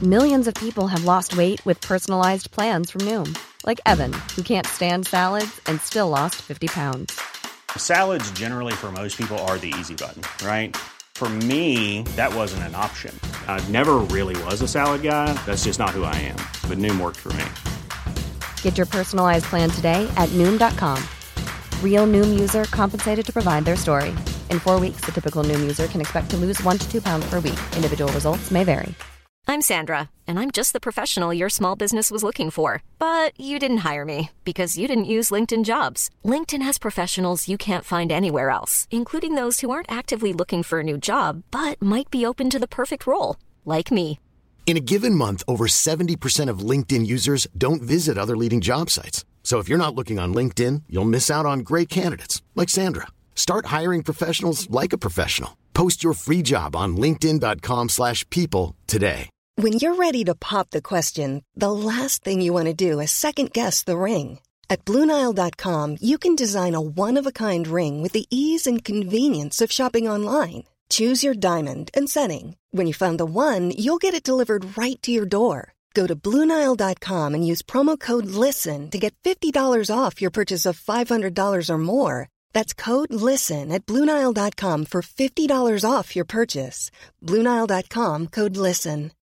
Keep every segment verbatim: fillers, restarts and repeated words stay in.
Millions of people have lost weight with personalized plans from Noom. Like Evan, who can't stand salads and still lost fifty pounds. Salads generally for most people are the easy button, right? For me, that wasn't an option. I never really was a salad guy. That's just not who I am. But Noom worked for me. Get your personalized plan today at Noom dot com. Real Noom user compensated to provide their story. In four weeks, the typical Noom user can expect to lose one to two pounds per week. Individual results may vary. I'm Sandra, and I'm just the professional your small business was looking for. But you didn't hire me because you didn't use LinkedIn Jobs. LinkedIn has professionals you can't find anywhere else, including those who aren't actively looking for a new job, but might be open to the perfect role, like me. In a given month, over seventy percent of LinkedIn users don't visit other leading job sites. So if you're not looking on LinkedIn, you'll miss out on great candidates like Sandra. Start hiring professionals like a professional. Post your free job on linkedin dot com slash people today. When you're ready to pop the question, the last thing you want to do is second-guess the ring. At Blue Nile dot com, you can design a one-of-a-kind ring with the ease and convenience of shopping online. Choose your diamond and setting. When you find the one, you'll get it delivered right to your door. Go to Blue Nile dot com and use promo code LISTEN to get fifty dollars off your purchase of five hundred dollars or more. That's code LISTEN at Blue Nile dot com for fifty dollars off your purchase. Blue Nile dot com, code LISTEN.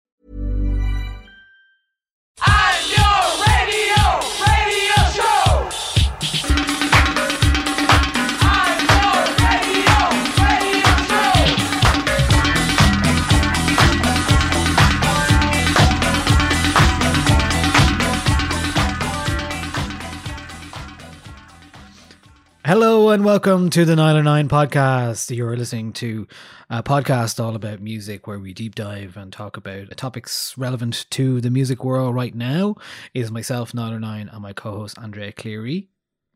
I'm your radio, radio show. I'm your radio, radio show. Hello and welcome to the nine oh nine podcast. You're listening to a podcast all about music where we deep dive and talk about topics relevant to the music world right now. It is myself, nine oh nine, and my co-host, Andrea Cleary.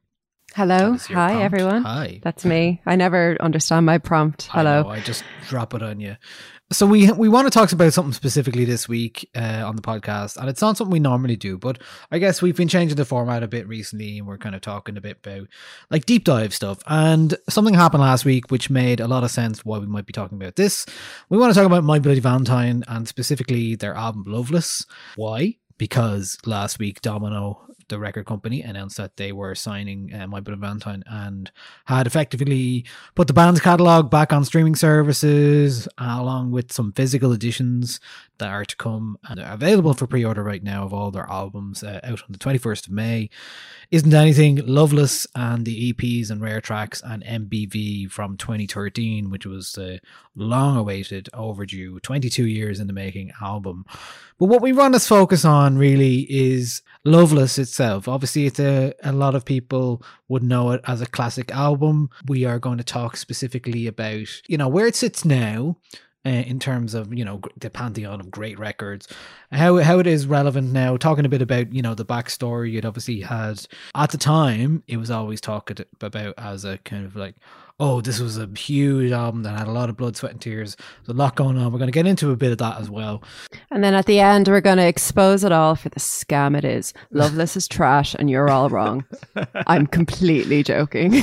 Hello. Hi, prompt. everyone. Hi. That's me. I never understand my prompt. Hello. I know, I just drop it on you. So we we want to talk about something specifically this week uh, on the podcast, and it's not something we normally do, but I guess we've been changing the format a bit recently, and we're kind of talking a bit about like deep dive stuff. And something happened last week which made a lot of sense why we might be talking about this. We want to talk about My Bloody Valentine and specifically their album Loveless. Why? Because last week Domino, the record company, announced that they were signing uh, My Bloody Valentine and had effectively put the band's catalogue back on streaming services, uh, along with some physical editions that are to come and are available for pre-order right now of all their albums uh, out on the twenty-first of May. Isn't Anything, Loveless, and the E Ps and rare tracks, and M B V from twenty thirteen, which was the long-awaited, overdue, twenty-two years in the making album. But what we want to focus on really is Loveless itself. Obviously, it's a, a lot of people would know it as a classic album. We are going to talk specifically about, you know, where it sits now, Uh, in terms of, you know, the pantheon of great records, how how it is relevant now, talking a bit about, you know, the backstory. It obviously had, at the time, it was always talked about as a kind of like, oh, this was a huge album that had a lot of blood, sweat and tears. There's a lot going on. We're going to get into a bit of that as well. And then at the end, we're going to expose it all for the scam it is. Loveless is trash and you're all wrong. I'm completely joking.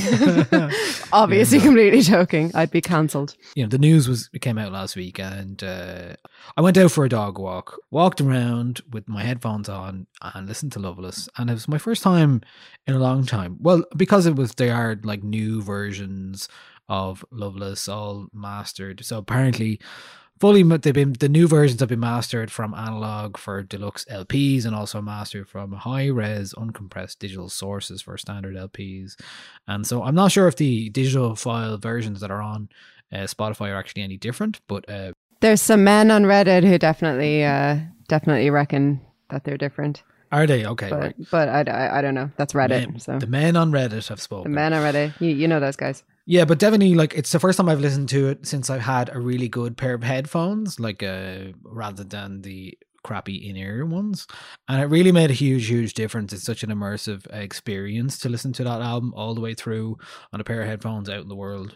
Obviously yeah, no. completely joking. I'd be cancelled. You know, the news was it came out last week, and uh, I went out for a dog walk, walked around with my headphones on and listened to Loveless. And it was my first time in a long time. Well, because it was, they are like new versions of Loveless, all mastered. So apparently fully they've been, the new versions have been mastered from analog for deluxe L Ps, and also mastered from high res uncompressed digital sources for standard L Ps. And so I'm not sure if the digital file versions that are on uh, Spotify are actually any different, but uh, there's some men on Reddit who definitely uh, definitely reckon that they're different. Are they? Okay, but, right. But I, I, I don't know. That's Reddit. Men, so the men on Reddit have spoken. The men on Reddit. You, you know those guys. Yeah, but definitely, like, it's the first time I've listened to it since I've had a really good pair of headphones, like, uh, rather than the crappy in-ear ones. And it really made a huge, huge difference. It's such an immersive experience to listen to that album all the way through on a pair of headphones out in the world.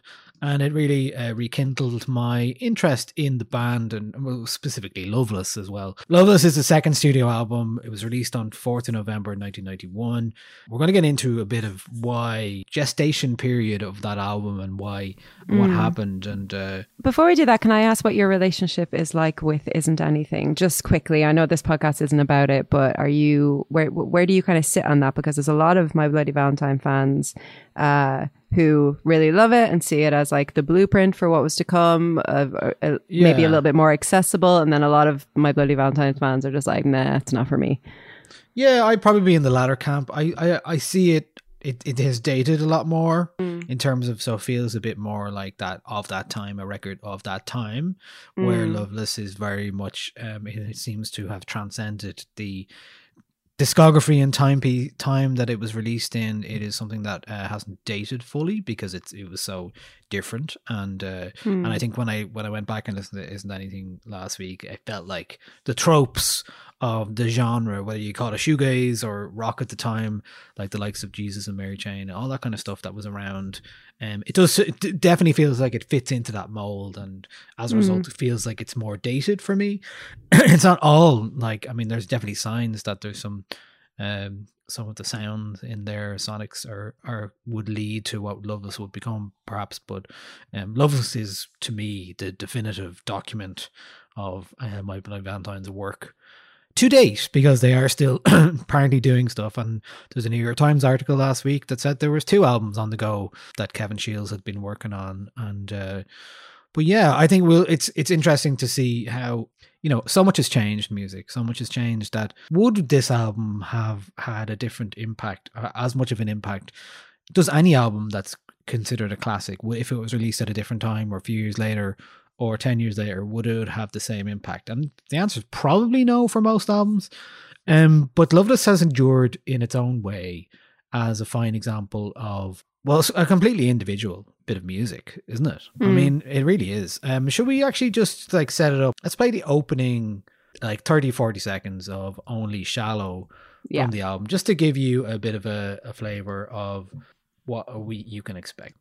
and it really uh, rekindled my interest in the band, and well, specifically Loveless as well. Loveless is the second studio album. It was released on fourth of November nineteen ninety-one. We're going to get into a bit of why gestation period of that album and why mm. what happened. And uh, before we do that, can I ask what your relationship is like with Isn't Anything? Just quickly, I know this podcast isn't about it, but are you where where do you kind of sit on that? Because there's a lot of My Bloody Valentine fans uh, who really love it and see it as like the blueprint for what was to come, uh, uh, yeah. maybe a little bit more accessible, and then a lot of My Bloody Valentine fans are just like, nah, it's not for me. Yeah, I'd probably be in the latter camp. I I, I see it. It it has dated a lot more mm. in terms of, so it feels a bit more like that of that time, a record of that time, mm. where Loveless is very much, um, it, it seems to have transcended the discography and time pe- time that it was released in. It is something that uh, hasn't dated fully because it's it was so different. And uh, mm. and I think when I when I went back and listened to Isn't Anything last week, I felt like the tropes of the genre, whether you call it shoegaze or rock at the time, like the likes of Jesus and Mary Chain, all that kind of stuff that was around. Um, it does it definitely feels like it fits into that mold, and as a result, mm. it feels like it's more dated for me. It's not all like, I mean, there's definitely signs that there's some um some of the sounds in their sonics are are would lead to what Loveless would become, perhaps. But um, Loveless is to me the definitive document of uh, My Bloody Valentine's work to date, because they are still apparently doing stuff. And there's a New York Times article last week that said there was two albums on the go that Kevin Shields had been working on. And uh, but yeah, I think we'll it's it's interesting to see how, you know, so much has changed in music, so much has changed, that would this album have had a different impact, or as much of an impact? Does any album that's considered a classic, if it was released at a different time or a few years later or ten years later, would it have the same impact? And the answer is probably no for most albums. Um, but Loveless has endured in its own way as a fine example of, well, it's a completely individual bit of music, isn't it? Mm. I mean, it really is. Um, should we actually just like set it up? Let's play the opening like thirty, forty seconds of Only Shallow yeah. from the album, just to give you a bit of a, a flavor of what we you can expect.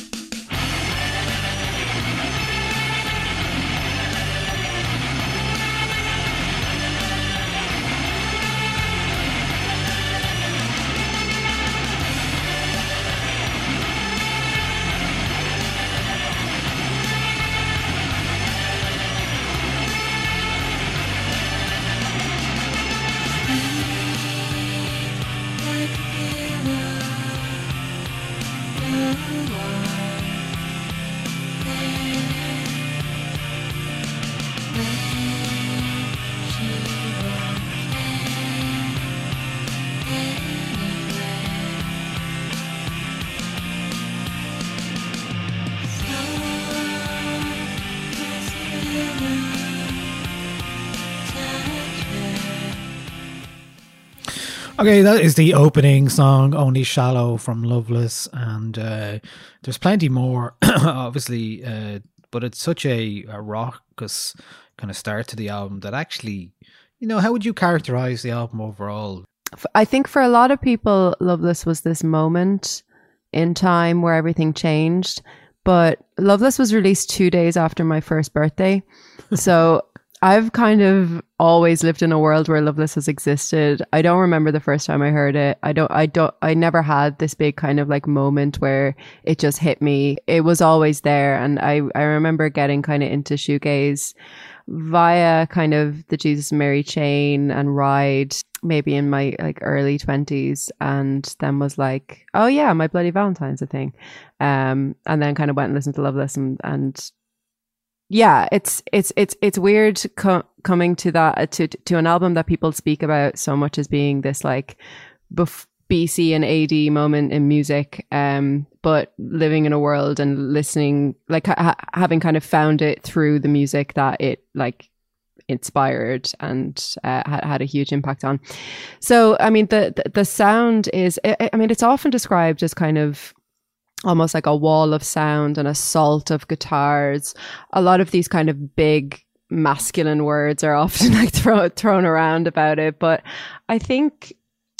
Okay, that is the opening song, Only Shallow, from Loveless. And uh, there's plenty more, obviously, uh, but it's such a, a raucous kind of start to the album that actually, you know, how would you characterize the album overall? I think for a lot of people, Loveless was this moment in time where everything changed. But Loveless was released two days after my first birthday. So I've kind of always lived in a world where Loveless has existed. I don't remember the first time I heard it. I don't, I don't, I never had this big kind of like moment where it just hit me. It was always there. And I, I remember getting kind of into shoegaze via kind of the Jesus and Mary Chain and Ride, maybe in my like early twenties, and then was like, oh yeah, My Bloody Valentine's a thing. Um, and then kind of went and listened to Loveless, and, and yeah, it's it's it's it's weird co- coming to that to to an album that people speak about so much as being this like bef- B C and A D moment in music, um, but living in a world and listening, like ha- having kind of found it through the music that it like inspired and uh, had, had a huge impact on. So, I mean, the the, the sound is, I, I mean, it's often described as kind of almost like a wall of sound, an assault of guitars. A lot of these kind of big masculine words are often like throw, thrown around about it. But I think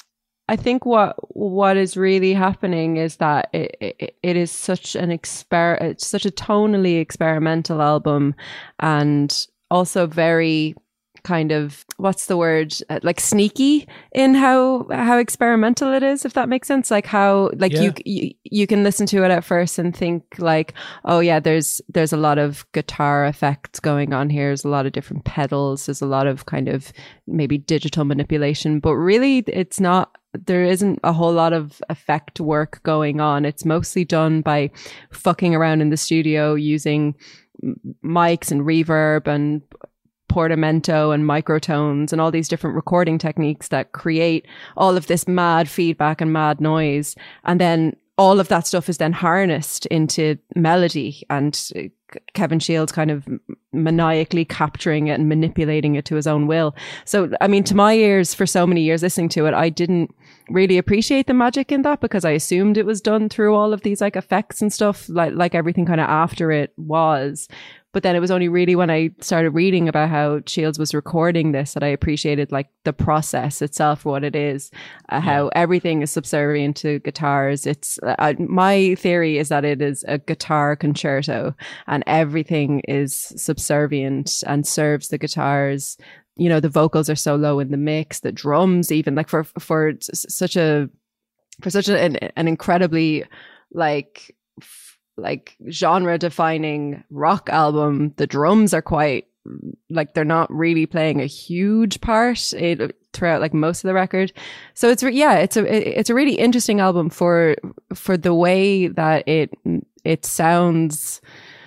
I think what what is really happening is that it it, it is such an exper it's such a tonally experimental album, and also very kind of, what's the word, uh, like sneaky in how how experimental it is, if that makes sense. Like how like Yeah. you, you you can listen to it at first and think like, oh yeah, there's there's a lot of guitar effects going on here, there's a lot of different pedals, there's a lot of kind of maybe digital manipulation, but really it's not. There isn't a whole lot of effect work going on. It's mostly done by fucking around in the studio using m- mics and reverb and portamento and microtones and all these different recording techniques that create all of this mad feedback and mad noise. And then all of that stuff is then harnessed into melody, and Kevin Shields kind of maniacally capturing it and manipulating it to his own will. So, I mean, to my ears, for so many years listening to it, I didn't really appreciate the magic in that, because I assumed it was done through all of these like effects and stuff, like like everything kind of after it was. But then it was only really when I started reading about how Shields was recording this that I appreciated like the process itself, what it is, uh, how everything is subservient to guitars. It's uh, my theory is that it is a guitar concerto, and everything is subservient and serves the guitars. You know, the vocals are so low in the mix, the drums, even like for for such a for such a, an, an incredibly like. like genre defining rock album, the drums are quite like, they're not really playing a huge part it, throughout like most of the record. So it's yeah it's a it's a really interesting album for for the way that it it sounds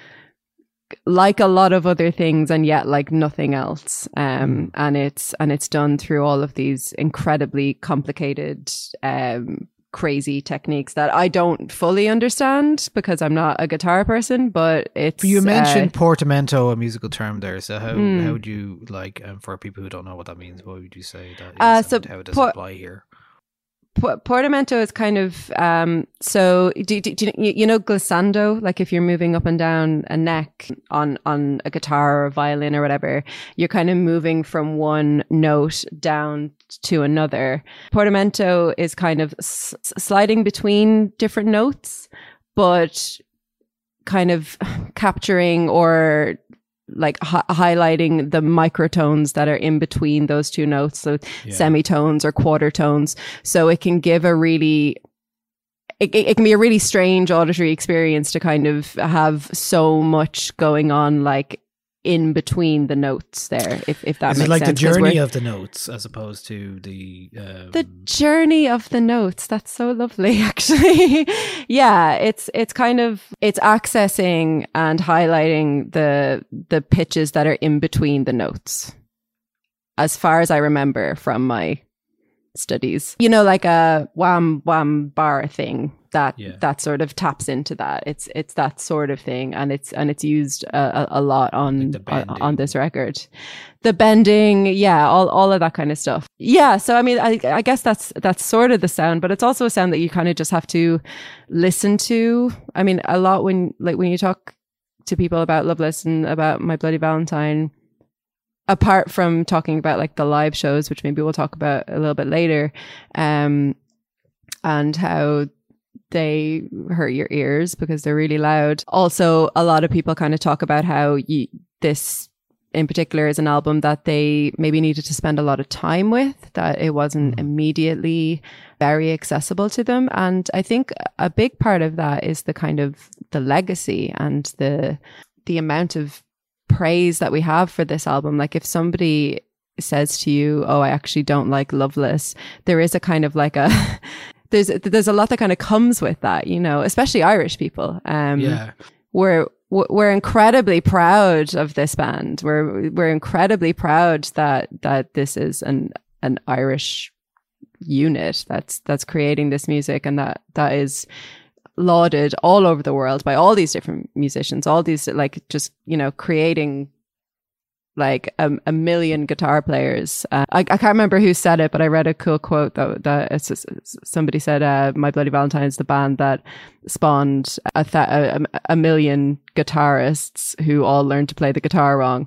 like a lot of other things and yet like nothing else, um and it's and it's done through all of these incredibly complicated um crazy techniques that I don't fully understand because I'm not a guitar person, but it's... You mentioned uh, portamento, a musical term there. So how Mm. how would you, like, um, for people who don't know what that means, what would you say that is, Uh, so and how does por- it apply here? P- portamento is kind of um so do, do, do you, you know glissando, like if you're moving up and down a neck on on a guitar or a violin or whatever, you're kind of moving from one note down to another. Portamento is kind of s- sliding between different notes, but kind of capturing or like hi- highlighting the microtones that are in between those two notes, so Yeah. semitones or quarter tones. So it can give a really, it, it, it can be a really strange auditory experience to kind of have so much going on, like in between the notes there, if, if that Is makes it like sense. the 'Cause journey we're- of the notes as opposed to the... Um, the journey of the notes. That's so lovely, actually. Yeah, it's it's kind of it's accessing and highlighting the the pitches that are in between the notes, as far as I remember from my studies. You know, like a wham wham bar thing that Yeah. that sort of taps into that. It's it's that sort of thing, and it's and it's used a, a, a lot on, Like the on bending. on this record. The bending, yeah, all all of that kind of stuff. Yeah, so I mean, I I guess that's that's sort of the sound, but it's also a sound that you kind of just have to listen to. I mean, a lot when like when you talk to people about Loveless and about My Bloody Valentine, apart from talking about like the live shows, which maybe we'll talk about a little bit later, um, and how they hurt your ears because they're really loud. Also, a lot of people kind of talk about how you, this in particular is an album that they maybe needed to spend a lot of time with, that it wasn't immediately very accessible to them. And I think a big part of that is the kind of the legacy and the the amount of praise that we have for this album. Like if somebody says to you, oh, I actually don't like Loveless, there is a kind of like a there's there's a lot that kind of comes with that, you know, especially Irish people. Um yeah. we're we're incredibly proud of this band. We're we're incredibly proud that that this is an an Irish unit that's that's creating this music, and that that is lauded all over the world by all these different musicians, all these like just, you know, creating like a, a million guitar players. Uh, I, I can't remember who said it, but I read a cool quote that, that it's just, somebody said, uh, My Bloody Valentine's the band that spawned a, th- a, a million guitarists who all learned to play the guitar wrong.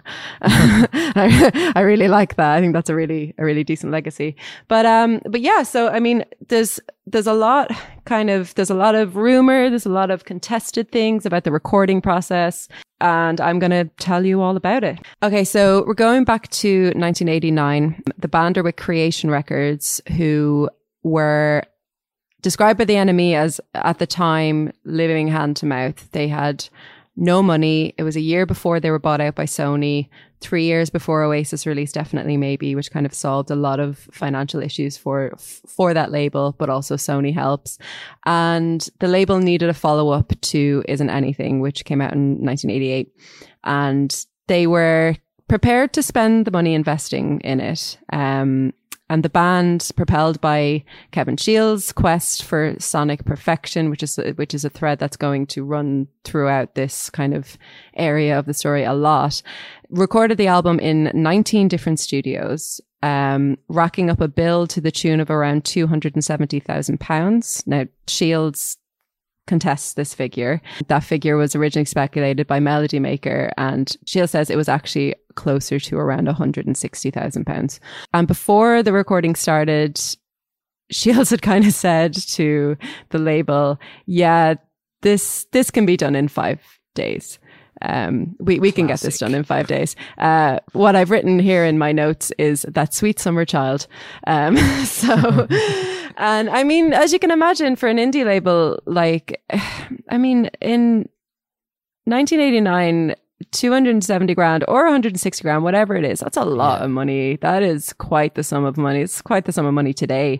I, I really like that. I think that's a really, a really decent legacy. But, um, but yeah, so, I mean, there's, there's a lot kind of, there's a lot of rumor, there's a lot of contested things about the recording process. And I'm going to tell you all about it. Okay, so we're going back to nineteen eighty-nine. The band are with Creation Records, who were described by the N M E as, at the time, living hand to mouth. They had no money. It was a year before they were bought out by Sony, three years before Oasis released Definitely Maybe, which kind of solved a lot of financial issues for for that label, but also Sony helps. And the label needed a follow-up to Isn't Anything, which came out in nineteen eighty-eight. And they were prepared to spend the money investing in it. Um, And the band, propelled by Kevin Shields' quest for sonic perfection, which is which is a thread that's going to run throughout this kind of area of the story a lot, recorded the album in nineteen different studios, um, racking up a bill to the tune of around two hundred seventy thousand pounds. Now, Shields contests this figure. That figure was originally speculated by Melody Maker, and Shields says it was actually closer to around one hundred sixty thousand pounds. And before the recording started, Shields had kind of said to the label, yeah, this this can be done in five days. Um, we, we can get this done in five days. Uh, what I've written here in my notes is that sweet summer child. Um, so, and I mean, as you can imagine, for an indie label, like, I mean, in nineteen eighty-nine, two hundred seventy grand or one hundred sixty grand, whatever it is, that's a lot yeah. of money. That is quite the sum of money. It's quite the sum of money today.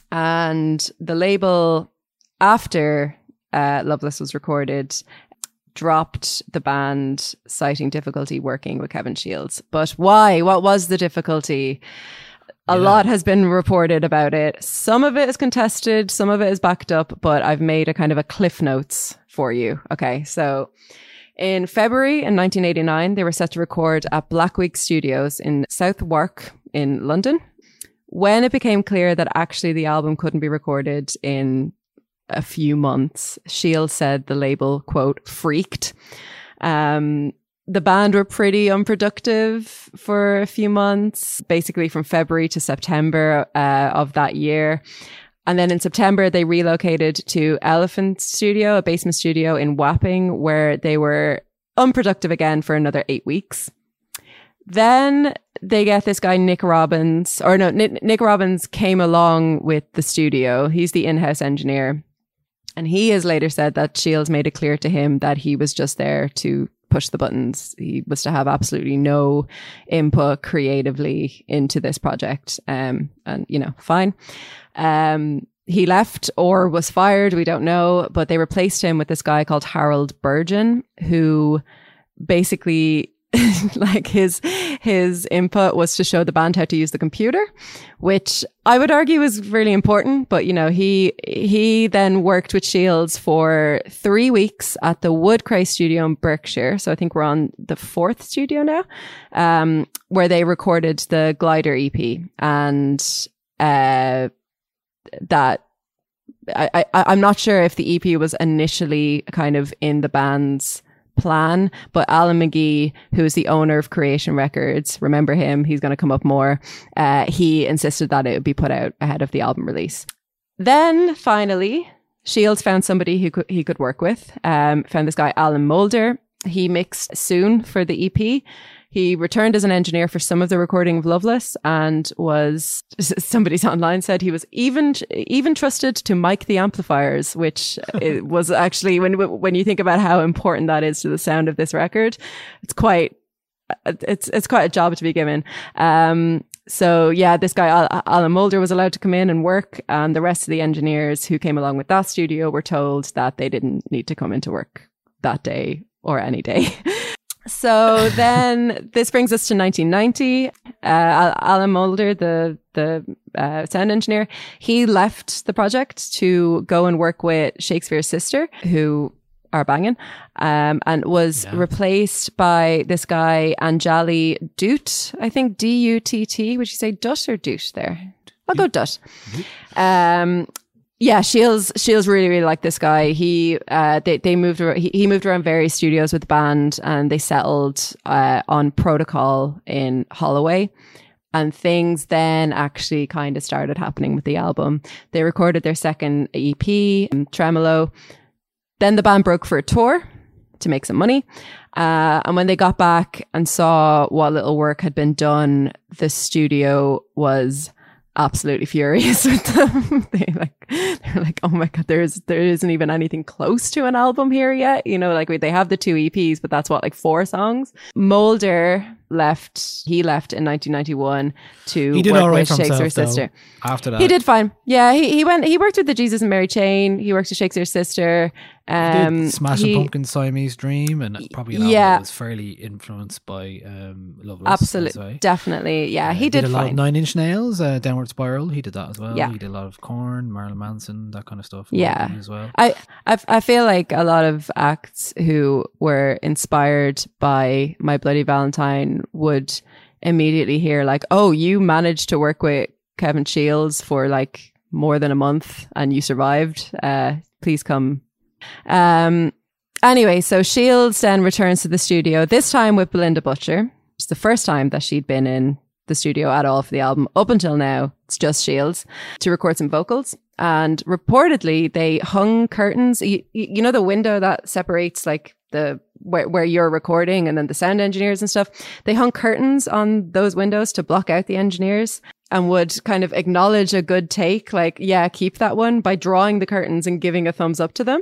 And the label, after uh, Loveless was recorded, dropped the band, citing difficulty working with Kevin Shields. But why? What was the difficulty? A yeah. lot has been reported about it. Some of it is contested, some of it is backed up, but I've made a kind of a cliff notes for you. Okay, so in February in nineteen eighty-nine, they were set to record at Blackweek Studios in Southwark in London. When it became clear that actually the album couldn't be recorded in a few months, Shields said the label, quote, freaked. Um, the band were pretty unproductive for a few months, basically from February to September uh, of that year. And then in September, they relocated to Elephant Studio, a basement studio in Wapping, where they were unproductive again for another eight weeks. Then they get this guy, Nick Robbins, or no, Nick, Nick Robbins came along with the studio. He's the in-house engineer. And he has later said that Shields made it clear to him that he was just there to push the buttons. He was to have absolutely no input creatively into this project. Um, and, you know, fine. Um, he left or was fired, we don't know, but they replaced him with this guy called Harold Burgeon, who basically like his his input was to show the band how to use the computer, which I would argue is really important. But, you know, he he then worked with Shields for three weeks at the Woodcray studio in Berkshire. So I think we're on the fourth studio now, um, where they recorded the Glider E P. And uh, that I, I I'm not sure if the E P was initially kind of in the band's plan, but Alan McGee, who is the owner of Creation Records, remember him, he's going to come up more, uh, he insisted that it would be put out ahead of the album release. Then finally, Shields found somebody who could, he could work with, um, found this guy Alan Moulder. He mixed Soon for the E P. He returned as an engineer for some of the recording of Loveless, and was, somebody's online said he was even even trusted to mic the amplifiers, which it was actually, when when you think about how important that is to the sound of this record, it's quite it's it's quite a job to be given. Um, so yeah, this guy Alan Moulder was allowed to come in and work, and the rest of the engineers who came along with that studio were told that they didn't need to come into work that day or any day. So then this brings us to nineteen ninety. Uh, Alan Moulder, the the uh, sound engineer, he left the project to go and work with Shakespeare's Sister, who are banging, um, and was Yeah. replaced by this guy, Anjali Dutt. I think D U T T. Would you say Dutt or Dutt there? I'll go Dutt. Um, yeah, Shields, Shields really, really liked this guy. He, uh, they, they moved, ar- he, he moved around various studios with the band, and they settled, uh, on Protocol in Holloway. And things then actually kind of started happening with the album. They recorded their second E P, Tremolo. Then the band broke for a tour to make some money. Uh, and when they got back and saw what little work had been done, the studio was absolutely furious with them. they like, they're like, oh my God, there's, there isn't even anything close to an album here yet. You know, like they have the two E Ps, but that's what, like four songs. Mulder left, he left in nineteen ninety-one to He did work all right with for Shakespeare's himself, though, Sister. after that. He did fine. Yeah, he, he went, he worked with the Jesus and Mary Chain. He worked with Shakespeare's Sister. Um, did Smashing he- Pumpkins, Siamese Dream, and probably an album Yeah. that was fairly influenced by um, Loveless. I'd Absolutely, say. definitely. Yeah, Uh, he did a lot of fine. Nine Inch Nails, uh, Downward Spiral. He did that as well. Yeah. He did a lot of Korn, Marilyn Manson, that kind of stuff. Yeah. as well. I, I I feel like a lot of acts who were inspired by My Bloody Valentine would immediately hear like, oh, you managed to work with Kevin Shields for like more than a month and you survived. Uh, please come. Um. Anyway, so Shields then returns to the studio, this time with Belinda Butcher. It's the first time that she'd been in the studio at all for the album. Up until now, it's just Shields, to record some vocals. And reportedly, they hung curtains. You, you know the window that separates like the where, where you're recording and then the sound engineers and stuff? They hung curtains on those windows to block out the engineers, and would kind of acknowledge a good take, like, yeah, keep that one, by drawing the curtains and giving a thumbs up to them.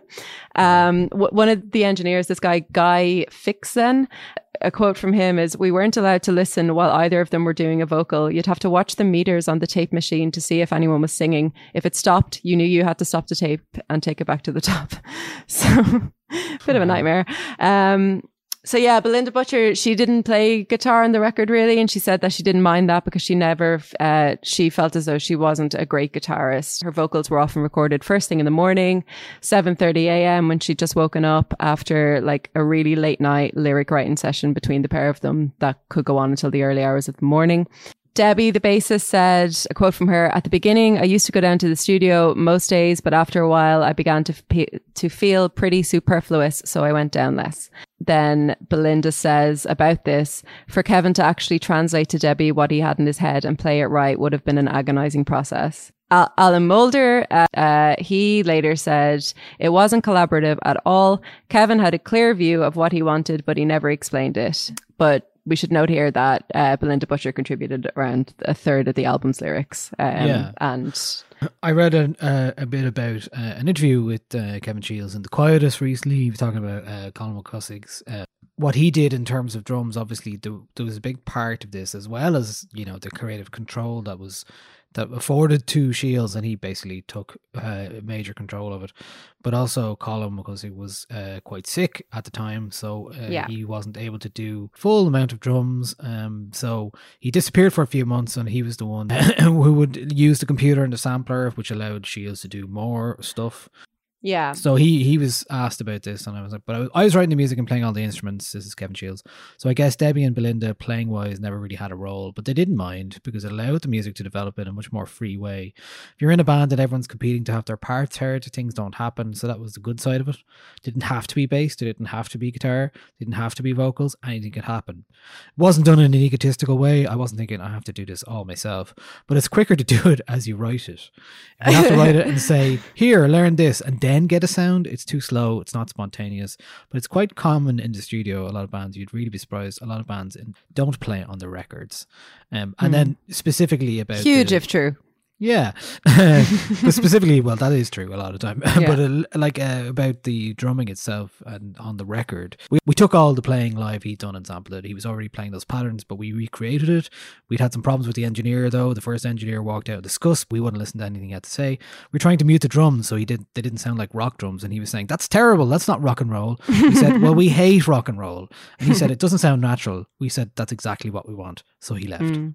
Um, w- one of the engineers, this guy, Guy Fixen, a quote from him is, "We weren't allowed to listen while either of them were doing a vocal. You'd have to watch the meters on the tape machine to see if anyone was singing. If it stopped, you knew you had to stop the tape and take it back to the top." So, bit of a nightmare. Um, So yeah, Belinda Butcher, she didn't play guitar on the record really, and she said that she didn't mind that because she never, uh, she felt as though she wasn't a great guitarist. Her vocals were often recorded first thing in the morning, seven thirty a.m. when she'd just woken up after like a really late night lyric writing session between the pair of them that could go on until the early hours of the morning. Debbie, the bassist, said, a quote from her, "At the beginning, I used to go down to the studio most days, but after a while, I began to f- to feel pretty superfluous, so I went down less." Then Belinda says about this, "For Kevin to actually translate to Debbie what he had in his head and play it right would have been an agonizing process." Al- Alan Moulder, uh, uh, he later said, "It wasn't collaborative at all. Kevin had a clear view of what he wanted, but he never explained it." But we should note here that uh, Belinda Butcher contributed around a third of the album's lyrics. Um, Yeah. And I read a, uh, a bit about uh, an interview with uh, Kevin Shields in The Quietus recently. He was talking about uh, Colin McCussig's uh, what he did in terms of drums. Obviously, there, there was a big part of this, as well as, you know, the creative control that was that afforded to Shields, and he basically took uh, major control of it. But also Colin McCussig was uh, quite sick at the time, so uh, Yeah. he wasn't able to do full amount of drums. Um, so he disappeared for a few months, and he was the one who would use the computer and the sampler, which allowed Shields to do more stuff. yeah, So he he was asked about this, and I was like, but I was, I was writing the music and playing all the instruments. This is Kevin Shields. So I guess Debbie and Belinda, playing wise, never really had a role, but they didn't mind because it allowed the music to develop in a much more free way. If you're in a band and everyone's competing to have their parts heard, things don't happen. So that was the good side of it. Didn't have to be bass, it didn't have to be guitar, didn't have to be vocals. Anything could happen. It wasn't done in an egotistical way. I wasn't thinking I have to do this all myself, but it's quicker to do it as you write it. You have to write it and say, here, learn this, and then get a sound. It's too slow. It's not spontaneous, but it's quite common in the studio. A lot of bands, you'd really be surprised, a lot of bands don't play on the records. Um, and Mm. then specifically about huge the, if true. yeah, but specifically, well, that is true a lot of time. Yeah. But uh, like uh, about the drumming itself and on the record, we, we took all the playing live he'd done and sampled it. He was already playing those patterns, but we recreated it. We'd had some problems with the engineer though. The first engineer walked out in disgust. We wouldn't listen to anything he had to say. We were trying to mute the drums so he did. They didn't sound like rock drums, and he was saying, "That's terrible. That's not rock and roll." We said, "Well, we hate rock and roll," and he said, "It doesn't sound natural." We said, "That's exactly what we want." So he left. Mm.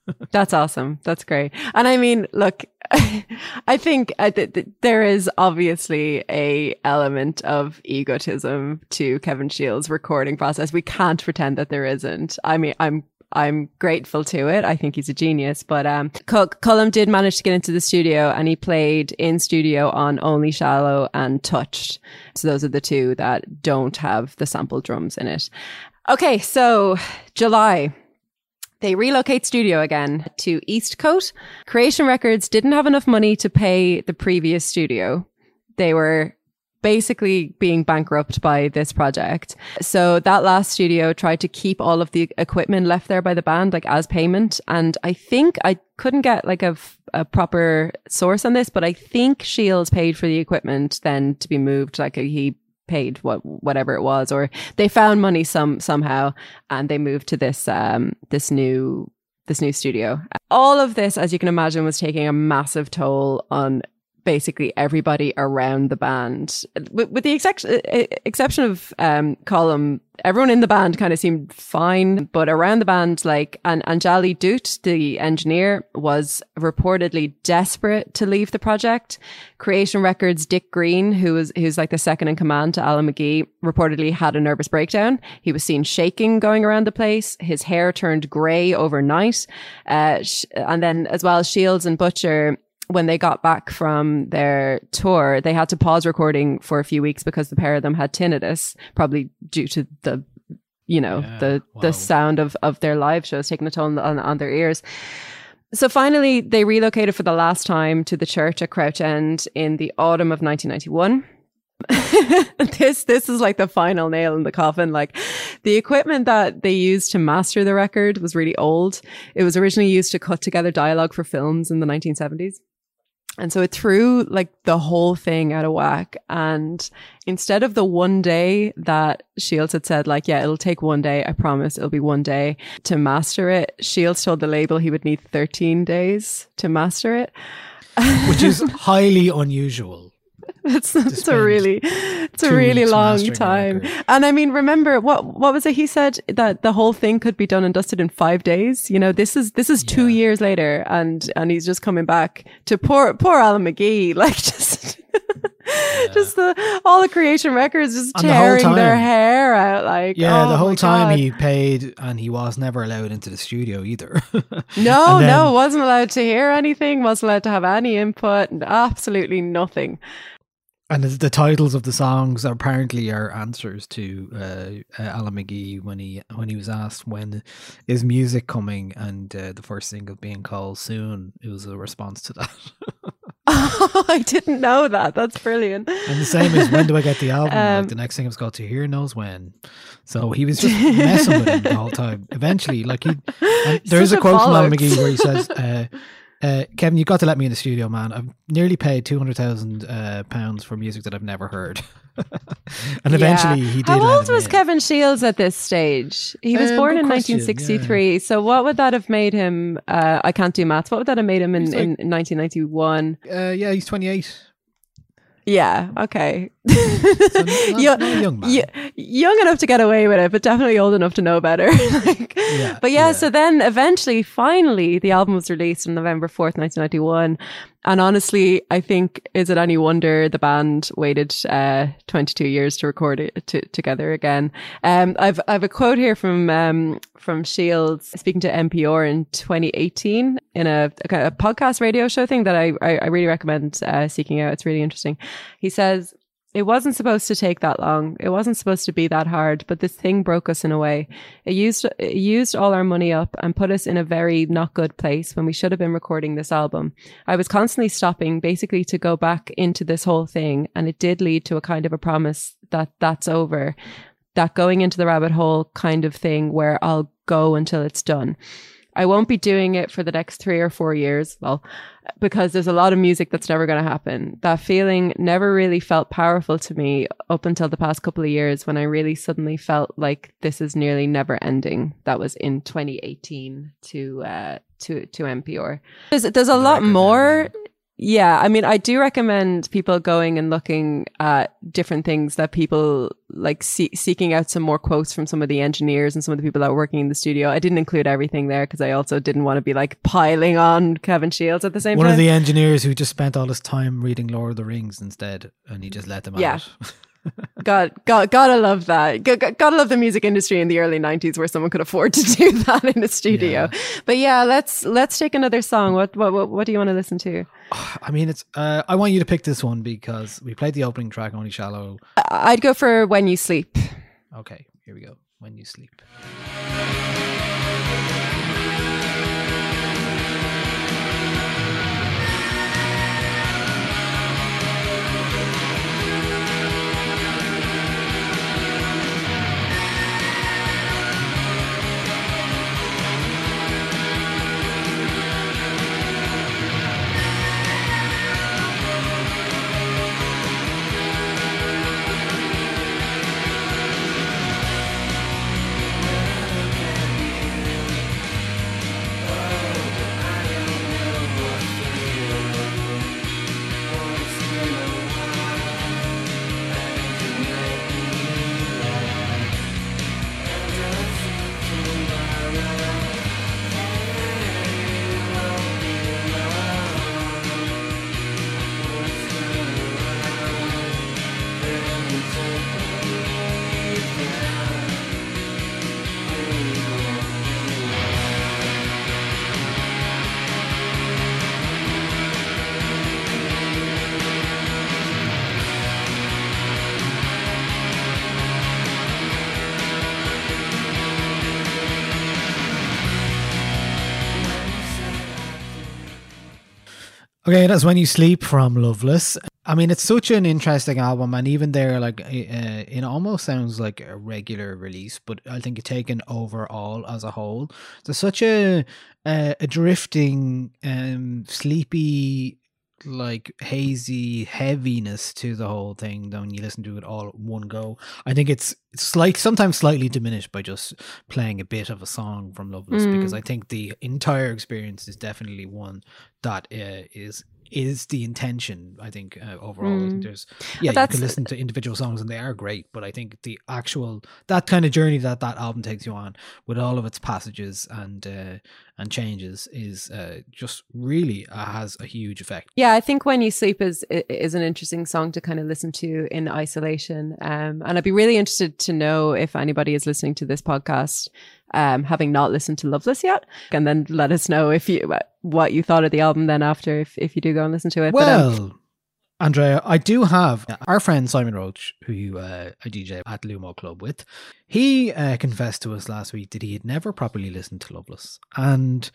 That's awesome. That's great. And I mean, look, I think uh, th- th- there is obviously a element of egotism to Kevin Shields' recording process. We can't pretend that there isn't. I mean, I'm I'm grateful to it. I think he's a genius. But um, Cul- Cullum did manage to get into the studio, and he played in studio on Only Shallow and Touched. So those are the two that don't have the sample drums in it. Okay, so July. They relocate studio again to Eastcote. Creation Records didn't have enough money to pay the previous studio. They were basically being bankrupt by this project. So that last studio tried to keep all of the equipment left there by the band, like as payment. And I think I couldn't get like a, a proper source on this, but I think Shields paid for the equipment then to be moved. Like he paid what whatever it was, or they found money some somehow, and they moved to this um this new this new studio. All of this, as you can imagine, was taking a massive toll on basically everybody around the band, with, with the exception exception of um Colm. Everyone in the band kind of seemed fine, but around the band, like, and Anjali Dutt, the engineer, was reportedly desperate to leave the project. Creation Records' Dick Green, who was who's like the second in command to Alan McGee, reportedly had a nervous breakdown. He was seen shaking going around the place. His hair turned grey overnight, uh, sh- and then as well, Shields and Butcher, when they got back from their tour, they had to pause recording for a few weeks because the pair of them had tinnitus, probably due to the, you know, Yeah, the wow. the sound of, of their live shows taking a toll on, on their ears. So finally, they relocated for the last time to the church at Crouch End in the autumn of nineteen ninety-one. this this is like the final nail in the coffin. Like, the equipment that they used to master the record was really old. It was originally used to cut together dialogue for films in the nineteen seventies. And so it threw like the whole thing out of whack. And instead of the one day that Shields had said, like, yeah, it'll take one day, I promise it'll be one day to master it, Shields told the label he would need thirteen days to master it. Which is highly unusual. It's, it's a spend really, it's a two really weeks long mastering a time. record. And I mean, remember what, what was it? He said that the whole thing could be done and dusted in five days. You know, this is, this is two Yeah. years later, and, and he's just coming back to poor, poor Alan McGee, like just, just the, all the Creation Records just And the whole tearing their time- hair out. Like, Yeah, oh the whole my time God. he paid, and he was never allowed into the studio either. No, And then- no, wasn't allowed to hear anything, wasn't allowed to have any input, and absolutely nothing. And the, the titles of the songs apparently are answers to uh, uh, Alan McGee when he when he was asked when is music coming, and uh, the first single being called Soon. It was a response to that. Oh, I didn't know that. That's brilliant. And the same as when do I get the album? Um, like the next thing was called To Hear Knows When. So he was just messing with him the whole time. Eventually, like he, and there is Such a a quote from Alan bollocks. McGee where he says, uh, uh, "Kevin, you got to let me in the studio, man. I've nearly paid two hundred thousand uh, pounds for music that I've never heard." And eventually, Yeah. he did. How let old him was in. Kevin Shields at this stage? He was Um, born good in question, nineteen sixty-three. So what would that have made him? Uh, I can't do maths. What would that have made him in, He's like- in, in nineteen ninety-one? Uh, yeah, he's twenty-eight. Yeah. Okay. So not, Yo- not a young man. y- young enough to get away with it, but definitely old enough to know better. Like, Yeah, but yeah, yeah. so then eventually, finally, the album was released on November fourth, nineteen ninety-one. And honestly, I think, is it any wonder the band waited uh, twenty-two years to record it to, together again? Um, I've I've a quote here from um, from Shields speaking to N P R in twenty eighteen in a, a, a podcast radio show thing that I I, I really recommend uh, seeking out. It's really interesting. He says, "It wasn't supposed to take that long. It wasn't supposed to be that hard, but this thing broke us in a way. It used, it used all our money up and put us in a very not good place when we should have been recording this album. I was constantly stopping basically to go back into this whole thing, and it did lead to a kind of a promise that that's over, that going into the rabbit hole kind of thing where I'll go until it's done. I won't be doing it for the next three or four years. Well, because there's a lot of music that's never going to happen. That feeling never really felt powerful to me up until the past couple of years when I really suddenly felt like this is nearly never ending." That was in twenty eighteen to uh, to to N P R. There's there's a lot record more. now, Yeah, I mean, I do recommend people going and looking at different things that people like see- seeking out some more quotes from some of the engineers and some of the people that were working in the studio. I didn't include everything there because I also didn't want to be like piling on Kevin Shields at the same One time. of the engineers who just spent all his time reading Lord of the Rings instead, and he just let them Yeah. out. God, God, gotta love that. G- g- gotta love the music industry in the early nineties where someone could afford to do that in a studio. Yeah. But yeah, let's let's take another song. What what what, what do you want to listen to? I mean, it's. Uh, I want you to pick this one because we played the opening track, Only Shallow. I- I'd go for When You Sleep. Okay, here we go. When You Sleep. Okay, that's When You Sleep from Loveless. I mean, it's such an interesting album, and even there, like, uh, it almost sounds like a regular release, but I think it's taken overall as a whole. There's such a a, a drifting, um, sleepy, like hazy heaviness to the whole thing when you listen to it all at one go. I think it's it's like sometimes slightly diminished by just playing a bit of a song from Loveless, Mm. because I think the entire experience is definitely one that uh, is is the intention. I think uh, overall, I think Mm. there's yeah, you that's- can listen to individual songs and they are great, but I think the actual that kind of journey that that album takes you on with all of its passages and uh, and changes is uh, just really uh, has a huge effect. Yeah, I think When You Sleep is is an interesting song to kind of listen to in isolation. Um, and I'd be really interested to know if anybody is listening to this podcast, um, having not listened to Loveless yet, and then let us know if you what you thought of the album. Then after, if if you do go and listen to it. Well, but, um, Andrea, I do have our friend Simon Roach, who uh, I D J at Lumo Club with. He uh, confessed to us last week that he had never properly listened to Loveless, and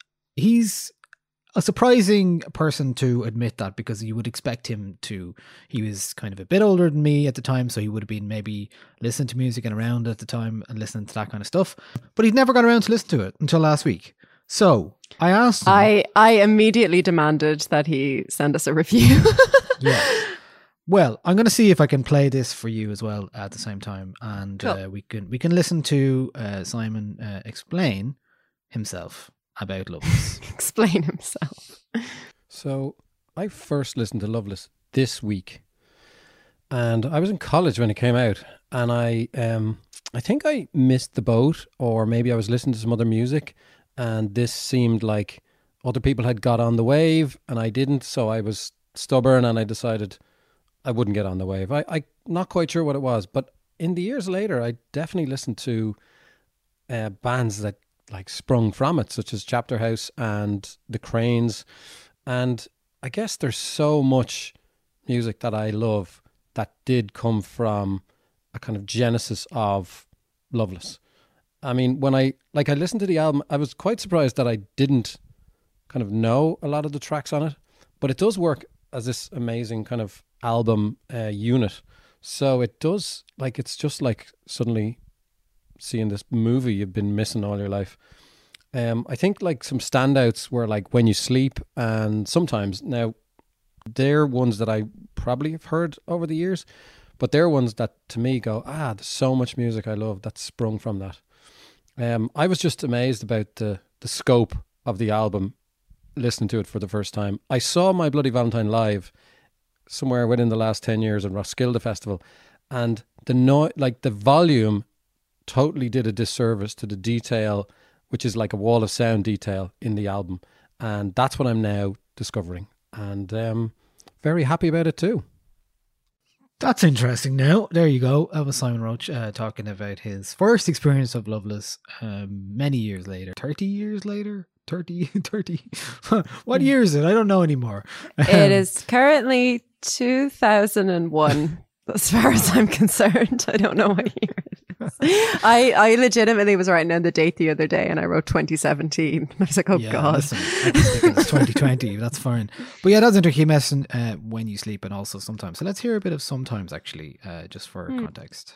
he's a surprising person to admit that, because you would expect him to. He was kind of a bit older than me at the time, so he would have been maybe listening to music and around at the time and listening to that kind of stuff. But he'd never got around to listen to it until last week. So I asked him. I I immediately demanded that he send us a review. Yeah. Well, I'm going to see if I can play this for you as well at the same time, and Cool. uh, we can we can listen to uh, Simon uh, explain himself about Loveless. Explain himself. So I first listened to Loveless this week, and I was in college when it came out, and I um I think I missed the boat, or maybe I was listening to some other music, and this seemed like other people had got on the wave and I didn't, so I was stubborn and I decided I wouldn't get on the wave. I, I'm not quite sure what it was, but in the years later, I definitely listened to uh, bands that like sprung from it, such as Chapter House and The Cranes. And I guess there's so much music that I love that did come from a kind of genesis of Loveless. I mean, when I, like I listened to the album, I was quite surprised that I didn't kind of know a lot of the tracks on it, but it does work as this amazing kind of album uh, unit. So it does, like, it's just like suddenly seeing this movie you've been missing all your life. Um, I think like some standouts were like When You Sleep, and Sometimes. Now, they're ones that I probably have heard over the years, but they're ones that to me go, ah, there's so much music I love that sprung from that. Um, I was just amazed about the, the scope of the album listening to it for the first time. I saw My Bloody Valentine live somewhere within the last ten years at Roskilde Festival, and the no- like the volume totally did a disservice to the detail, which is like a wall of sound detail in the album. And that's what I'm now discovering. And um, very happy about it too. That's interesting. Now, there you go. That was Simon Roach uh, talking about his first experience of Loveless um, many years later. thirty years later? thirty? thirty? What year is it? I don't know anymore. Um, It is currently two thousand one, as far as I'm concerned. I don't know what year it is. I, I legitimately was writing down the date the other day and I wrote twenty seventeen. I was like, oh Yeah, God. listen, I just think it's twenty twenty. That's fine. But yeah, that's interesting. He mentioned uh, When You Sleep and also Sometimes. So let's hear a bit of Sometimes, actually, uh, just for Hmm. context.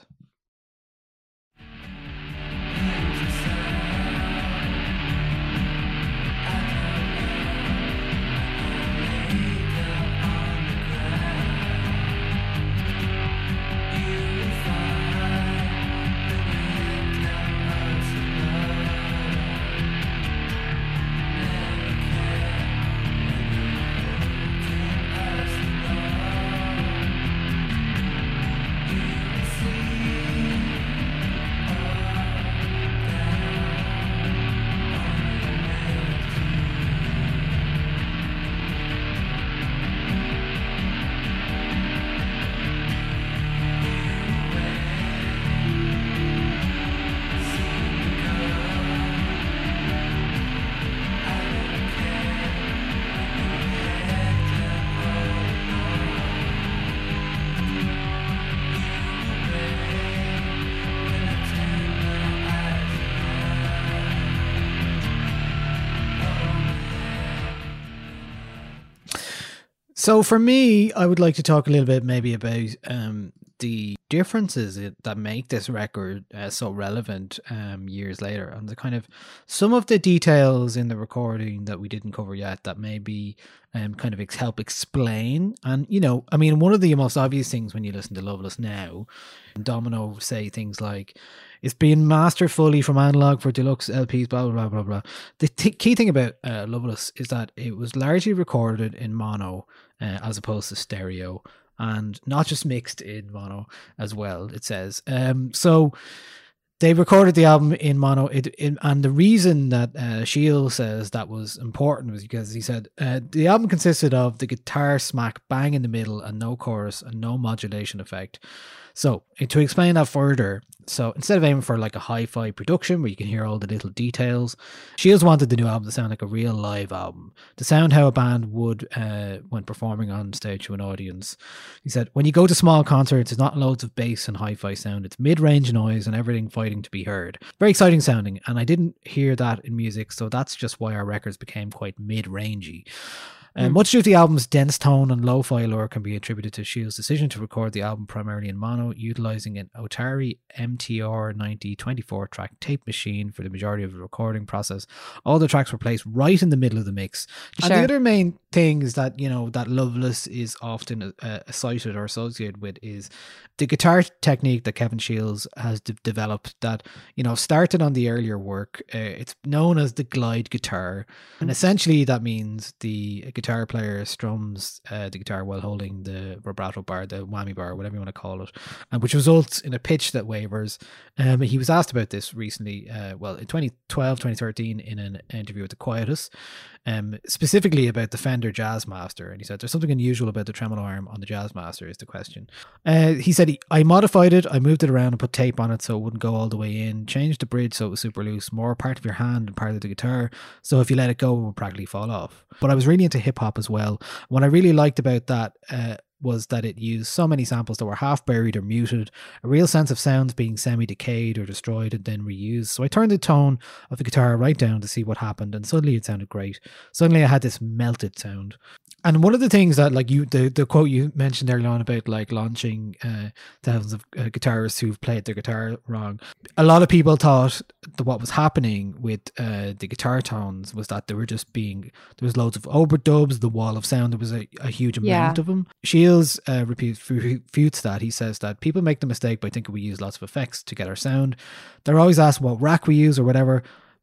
So for me, I would like to talk a little bit maybe about um, the differences it, that make this record uh, so relevant um, years later, and the kind of some of the details in the recording that we didn't cover yet that maybe um, kind of ex- help explain. And, you know, I mean, one of the most obvious things when you listen to Loveless now, Domino say things like, it's being mastered fully from analog for deluxe L Ps, blah, blah, blah, blah, blah. The t- key thing about uh, Loveless is that it was largely recorded in mono uh, as opposed to stereo, and not just mixed in mono as well, it says. Um, so they recorded the album in mono, it, in, and the reason that uh, Shield says that was important was because he said uh, the album consisted of the guitar smack bang in the middle and no chorus and no modulation effect. So to explain that further, so instead of aiming for like a hi-fi production where you can hear all the little details, Shields wanted the new album to sound like a real live album, to sound how a band would uh, when performing on stage to an audience. He said, when you go to small concerts, it's not loads of bass and hi-fi sound, it's mid-range noise and everything fighting to be heard. Very exciting sounding, and I didn't hear that in music, so that's just why our records became quite mid-rangey. Um, much of the album's dense tone and lo-fi lore can be attributed to Shield's decision to record the album primarily in mono, utilising an Otari M T R ninety twenty-four track tape machine for the majority of the recording process. All the tracks were placed right in the middle of the mix. And Sure. the other main thing is that, you know, that Loveless is often uh, cited or associated with is the guitar technique that Kevin Shields has de- developed that, you know, started on the earlier work. Uh, it's known as the glide guitar. And essentially that means the guitar player strums uh, the guitar while holding the vibrato bar, the whammy bar, whatever you want to call it, and which results in a pitch that wavers. Um, he was asked about this recently, uh, well, in twenty twelve, twenty thirteen, in an interview with The Quietus, um, specifically about the Fender Jazzmaster. And he said, there's something unusual about the tremolo arm on the Jazzmaster is the question. Uh, he said, he, I modified it, I moved it around and put tape on it so it wouldn't go all the way in, changed the bridge so it was super loose, more part of your hand and part of the guitar, so if you let it go, it would practically fall off. But I was really into hip-hop as well. What I really liked about that uh, was that it used so many samples that were half buried or muted, a real sense of sounds being semi-decayed or destroyed and then reused. So I turned the tone of the guitar right down to see what happened, and suddenly it sounded great. Suddenly I had this melted sound. And one of the things that, like you, the, the quote you mentioned earlier on about like launching uh, thousands of uh, guitarists who've played their guitar wrong, a lot of people thought that what was happening with uh, the guitar tones was that they were just being, there was loads of overdubs, the wall of sound, there was a, a huge amount Yeah. of them. Shields uh, repeats, refutes that. He says that people make the mistake by thinking we use lots of effects to get our sound. They're always asked what rack we use or whatever.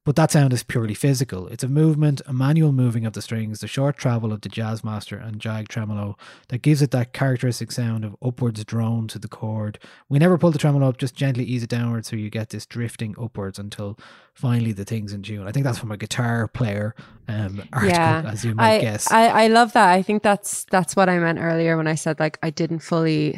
but that sound is purely physical. It's a movement, a manual moving of the strings, the short travel of the jazz master and jag tremolo that gives it that characteristic sound of upwards drone to the chord. We never pull the tremolo up, just gently ease it downwards so you get this drifting upwards until finally the thing's in tune. I think that's from a guitar player um, article, Yeah. as you might I, guess. I, I love that. I think that's that's what I meant earlier when I said like I didn't fully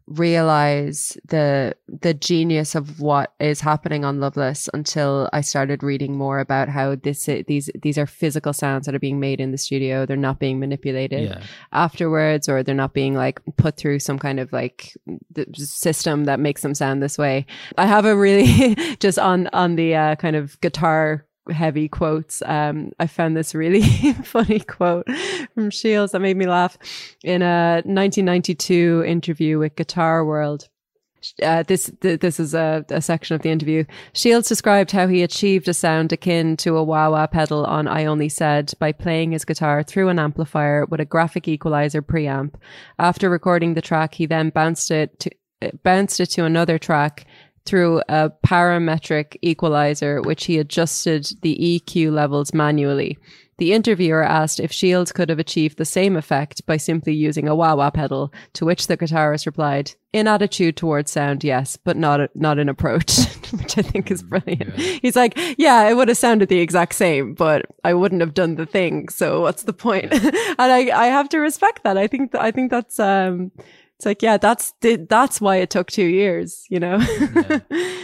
realize the the genius of what is happening on Loveless until I started reading more about how this these these are physical sounds that are being made in the studio. They're not being manipulated Yeah. afterwards, or they're not being like put through some kind of like the system that makes them sound this way. I have a really just on on the uh, kind of guitar heavy quotes. Um, I found this really funny quote from Shields that made me laugh in a nineteen ninety-two interview with Guitar World. Uh, this th- this is a, a section of the interview. Shields described how he achieved a sound akin to a wah-wah pedal on I Only Said by playing his guitar through an amplifier with a graphic equalizer preamp. After recording the track, he then bounced it to bounced it to another track through a parametric equalizer, which he adjusted the E Q levels manually. The interviewer asked if Shields could have achieved the same effect by simply using a wah-wah pedal, to which the guitarist replied, in attitude towards sound, yes, but not not in approach, which I think is brilliant. Yeah. He's like, yeah, it would have sounded the exact same, but I wouldn't have done the thing, so what's the point? And I, I have to respect that. I think th- I think that's... um It's like, yeah, that's that's why it took two years, you know? Yeah.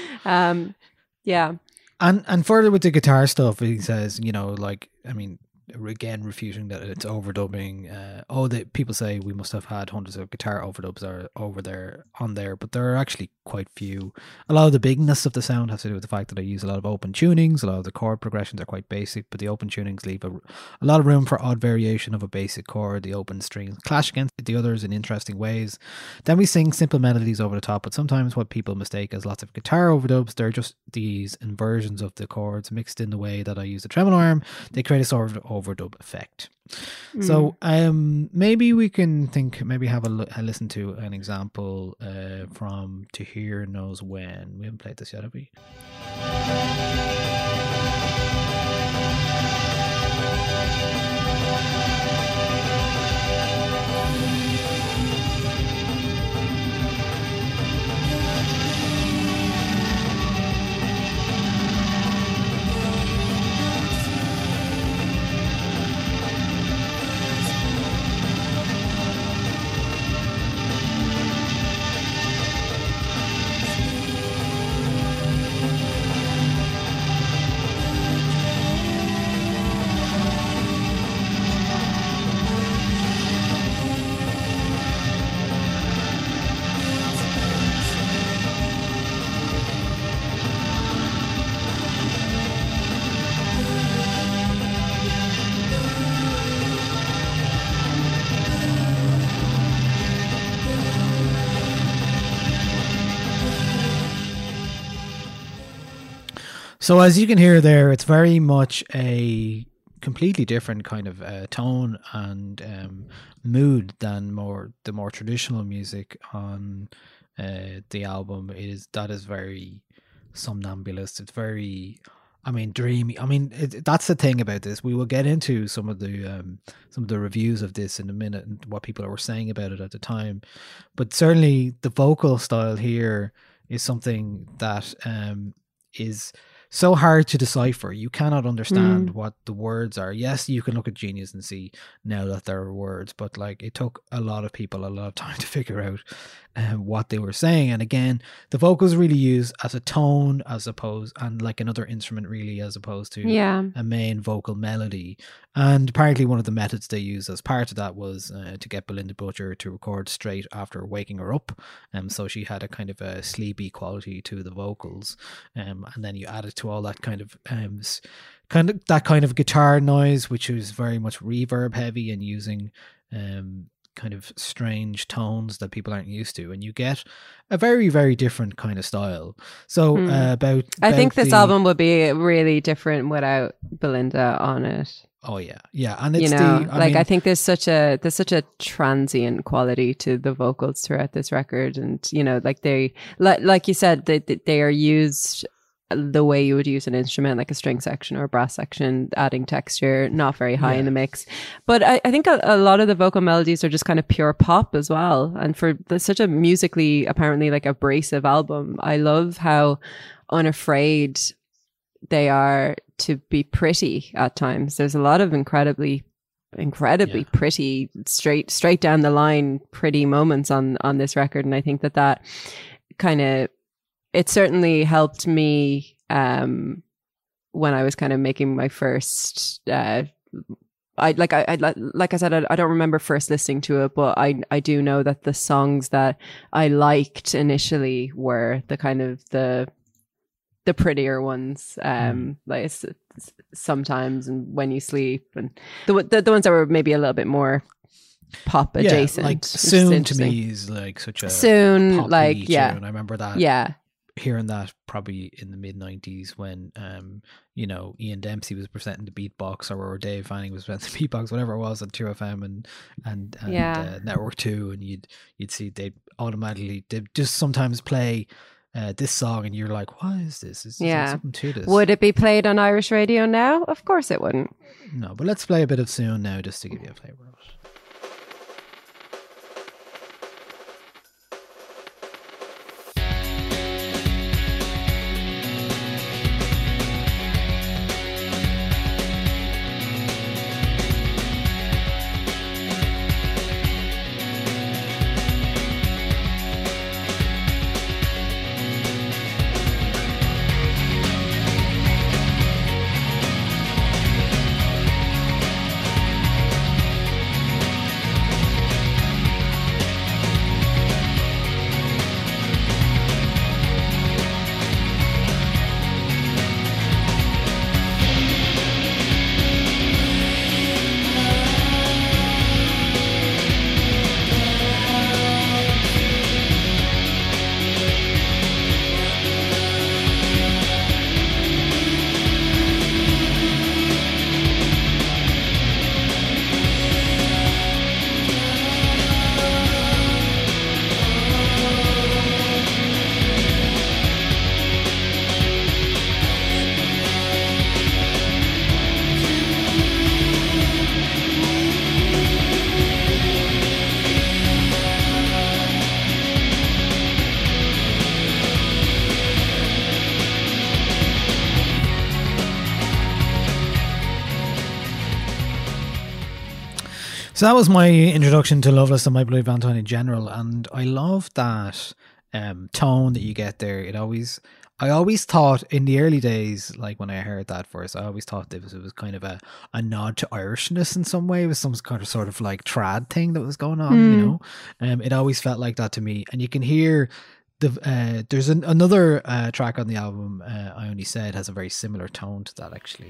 um, yeah. And and further with the guitar stuff, he says, you know, like, I mean, again, refuting that it's overdubbing. Uh, oh, that people say we must have had hundreds of guitar overdubs are over there on there, but there are actually quite few. A lot of the bigness of the sound has to do with the fact that I use a lot of open tunings. A lot of the chord progressions are quite basic, but the open tunings leave a, a lot of room for odd variation of a basic chord. The open strings clash against the others in interesting ways. Then we sing simple melodies over the top, but sometimes what people mistake as lots of guitar overdubs, they're just these inversions of the chords mixed in the way that I use the tremolo arm. They create a sort of overdub effect. Mm. So um, maybe we can think, maybe have a, l- a listen to an example uh, from To Hear Knows When. We haven't played this yet, have we? So as you can hear there, it's very much a completely different kind of uh, tone and um, mood than more the more traditional music on uh, the album. It is that is very somnambulist. It's very, I mean, dreamy. I mean, it, that's the thing about this. We will get into some of the um, some of the reviews of this in a minute and what people were saying about it at the time. But certainly the vocal style here is something that um, is so hard to decipher. You cannot understand mm. what the words are. Yes, you can look at Genius and see now that there are words, but like it took a lot of people a lot of time to figure out um, what they were saying. And again, the vocals really used as a tone as opposed, and like another instrument really, as opposed to yeah. a main vocal melody. And apparently one of the methods they used as part of that was uh, to get Belinda Butcher to record straight after waking her up. Um, so she had a kind of a sleepy quality to the vocals. Um, and then you added to all that kind of um, kind of that kind of guitar noise, which was very much reverb heavy and using um, kind of strange tones that people aren't used to, and you get a very very different kind of style. So hmm. uh, about, I about think this the, album would be really different without Belinda on it. Oh yeah, yeah, and it's you know, the, I like mean, I think there's such a there's such a transient quality to the vocals throughout this record, and you know, like they like like you said, they they are used the way you would use an instrument like a string section or a brass section, adding texture, not very high Yeah. in the mix. But I, I think a, a lot of the vocal melodies are just kind of pure pop as well. And for the, such a musically, apparently like abrasive album, I love how unafraid they are to be pretty at times. There's a lot of incredibly incredibly Yeah. pretty, straight straight down the line pretty moments on on this record. And I think that that kind of, it certainly helped me um, when I was kind of making my first. Uh, I like I, I like I said I, I don't remember first listening to it, but I I do know that the songs that I liked initially were the kind of the the prettier ones, um, mm. like it's, it's sometimes and When You Sleep, and the, the the ones that were maybe a little bit more pop adjacent. Yeah, like Soon to me is like such a Soon, poppy like yeah, tune. I remember that. Yeah. Hearing that probably in the mid nineties when um you know Ian Dempsey was presenting the beatbox, or, or Dave Fanning was presenting the beatbox, whatever it was on two F M and and, and yeah. uh, Network Two, and you'd you'd see they automatically they just sometimes play uh, this song, and you're like, what is this? Is, yeah, is something to this? Would it be played on Irish radio now? Of course it wouldn't. No, but let's play a bit of Soon now, just to give you a flavour of it. So that was my introduction to Loveless and My Bloody Valentine in general, and I love that um, tone that you get there. It always, I always thought in the early days, like when I heard that first, I always thought that it was, it was kind of a, a nod to Irishness in some way. It was some kind of sort of like trad thing that was going on, mm. you know. Um, it always felt like that to me, and you can hear the uh, there's an, another uh, track on the album. Uh, I Only Said has a very similar tone to that actually.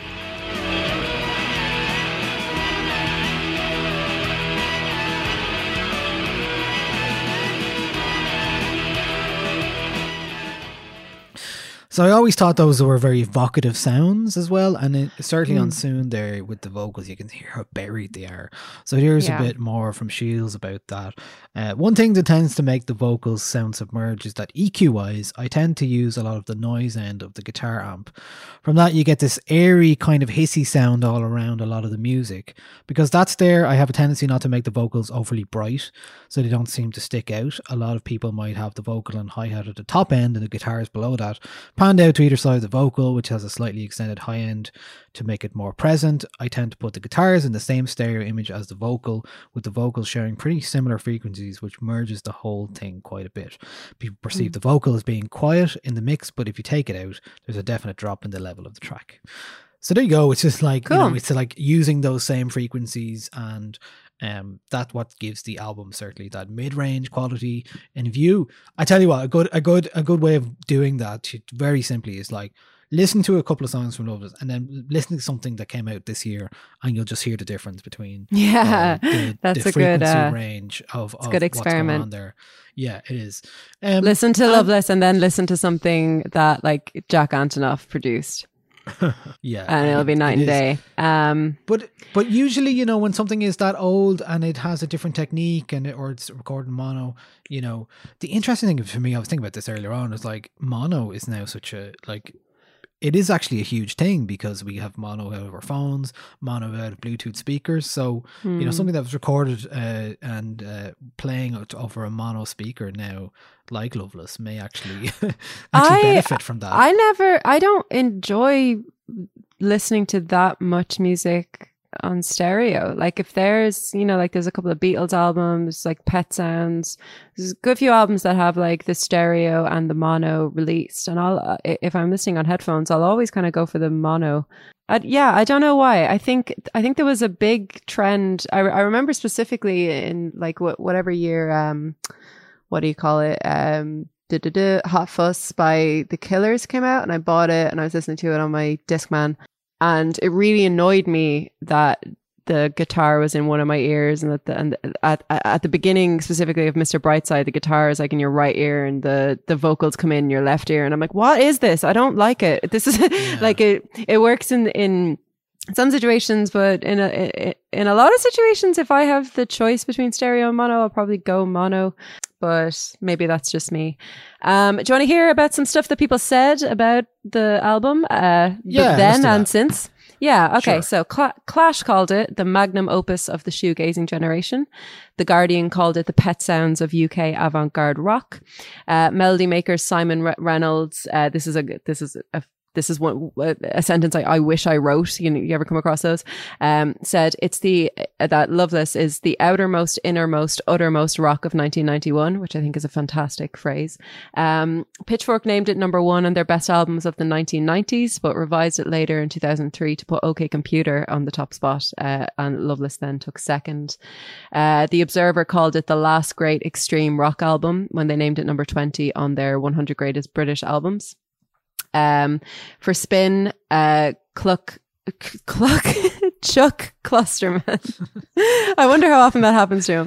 So I always thought those were very evocative sounds as well, and it, certainly mm. on Soon there with the vocals you can hear how buried they are. So here's yeah. a bit more from Shields about that. Uh, one thing that tends to make the vocals sound submerged is that E Q wise I tend to use a lot of the noise end of the guitar amp. From that you get this airy kind of hissy sound all around a lot of the music. Because that's there, I have a tendency not to make the vocals overly bright so they don't seem to stick out. A lot of people might have the vocal and hi-hat at the top end and the guitars below that, panned out to either side of the vocal, which has a slightly extended high end to make it more present. I tend to put the guitars in the same stereo image as the vocal, with the vocals sharing pretty similar frequencies, which merges the whole thing quite a bit. People perceive mm. the vocal as being quiet in the mix, but if you take it out, there's a definite drop in the level of the track. So there you go. It's just like, cool. you know, it's like using those same frequencies, and um, that's what gives the album certainly that mid-range quality in view. I tell you what, a good, a good, a good way of doing that, very simply, is like listen to a couple of songs from Loveless, and then listen to something that came out this year, and you'll just hear the difference between yeah, uh, the, that's the a good uh, range of, of good experiment what's going on there. Yeah, it is. Um, listen to um, Loveless, and then listen to something that like Jack Antonoff produced. Yeah, and it'll be it- night it and is. day. Um, But but usually, you know, when something is that old and it has a different technique and it, or it's recorded in mono, you know, the interesting thing for me, I was thinking about this earlier on, is like mono is now such a like. It is actually a huge thing because we have mono out of our phones, mono out of Bluetooth speakers. So, you know, something that was recorded uh, and uh, playing out over a mono speaker now, like Loveless, may actually actually I benefit from that. I never, I don't enjoy listening to that much music on stereo. Like if there's, you know, like there's a couple of Beatles albums, like Pet Sounds. There's a good few albums that have like the stereo and the mono released. And I'll, uh, if I'm listening on headphones, I'll always kind of go for the mono. I, yeah, I don't know why. I think I think there was a big trend. I, I remember specifically in like what whatever year. Um, what do you call it? Um, duh-duh-duh, Hot Fuss by The Killers came out, and I bought it and I was listening to it on my Discman. And it really annoyed me that the guitar was in one of my ears, and that the, and at at the beginning specifically of Mister Brightside, the guitar is like in your right ear, and the the vocals come in your left ear, and I'm like, what is this? I don't like it. This is yeah. like it. It works in in some situations, but in a in a lot of situations, if I have the choice between stereo and mono, I'll probably go mono. But maybe that's just me. Um, do you want to hear about some stuff that people said about the album? Uh, Yeah, let's then do and that. since. Yeah, okay. Sure. So Cla- Clash called it the magnum opus of the shoegazing generation. The Guardian called it the Pet Sounds of U K avant-garde rock. Uh, melody maker Simon Re- Reynolds. Uh, this is a this is a This is one a sentence I, I wish I wrote. You know, you ever come across those? Um, said it's the uh, that Loveless is the outermost, innermost, uttermost rock of nineteen ninety-one, which I think is a fantastic phrase. Um, Pitchfork named it number one on their best albums of the nineteen nineties, but revised it later in two thousand three to put OK Computer on the top spot, uh, and Loveless then took second. Uh, the Observer called it the last great extreme rock album when they named it number twenty on their one hundred greatest British albums. Um, for Spin, uh, Cluck, Cluck, Chuck Klosterman. I wonder how often that happens to him.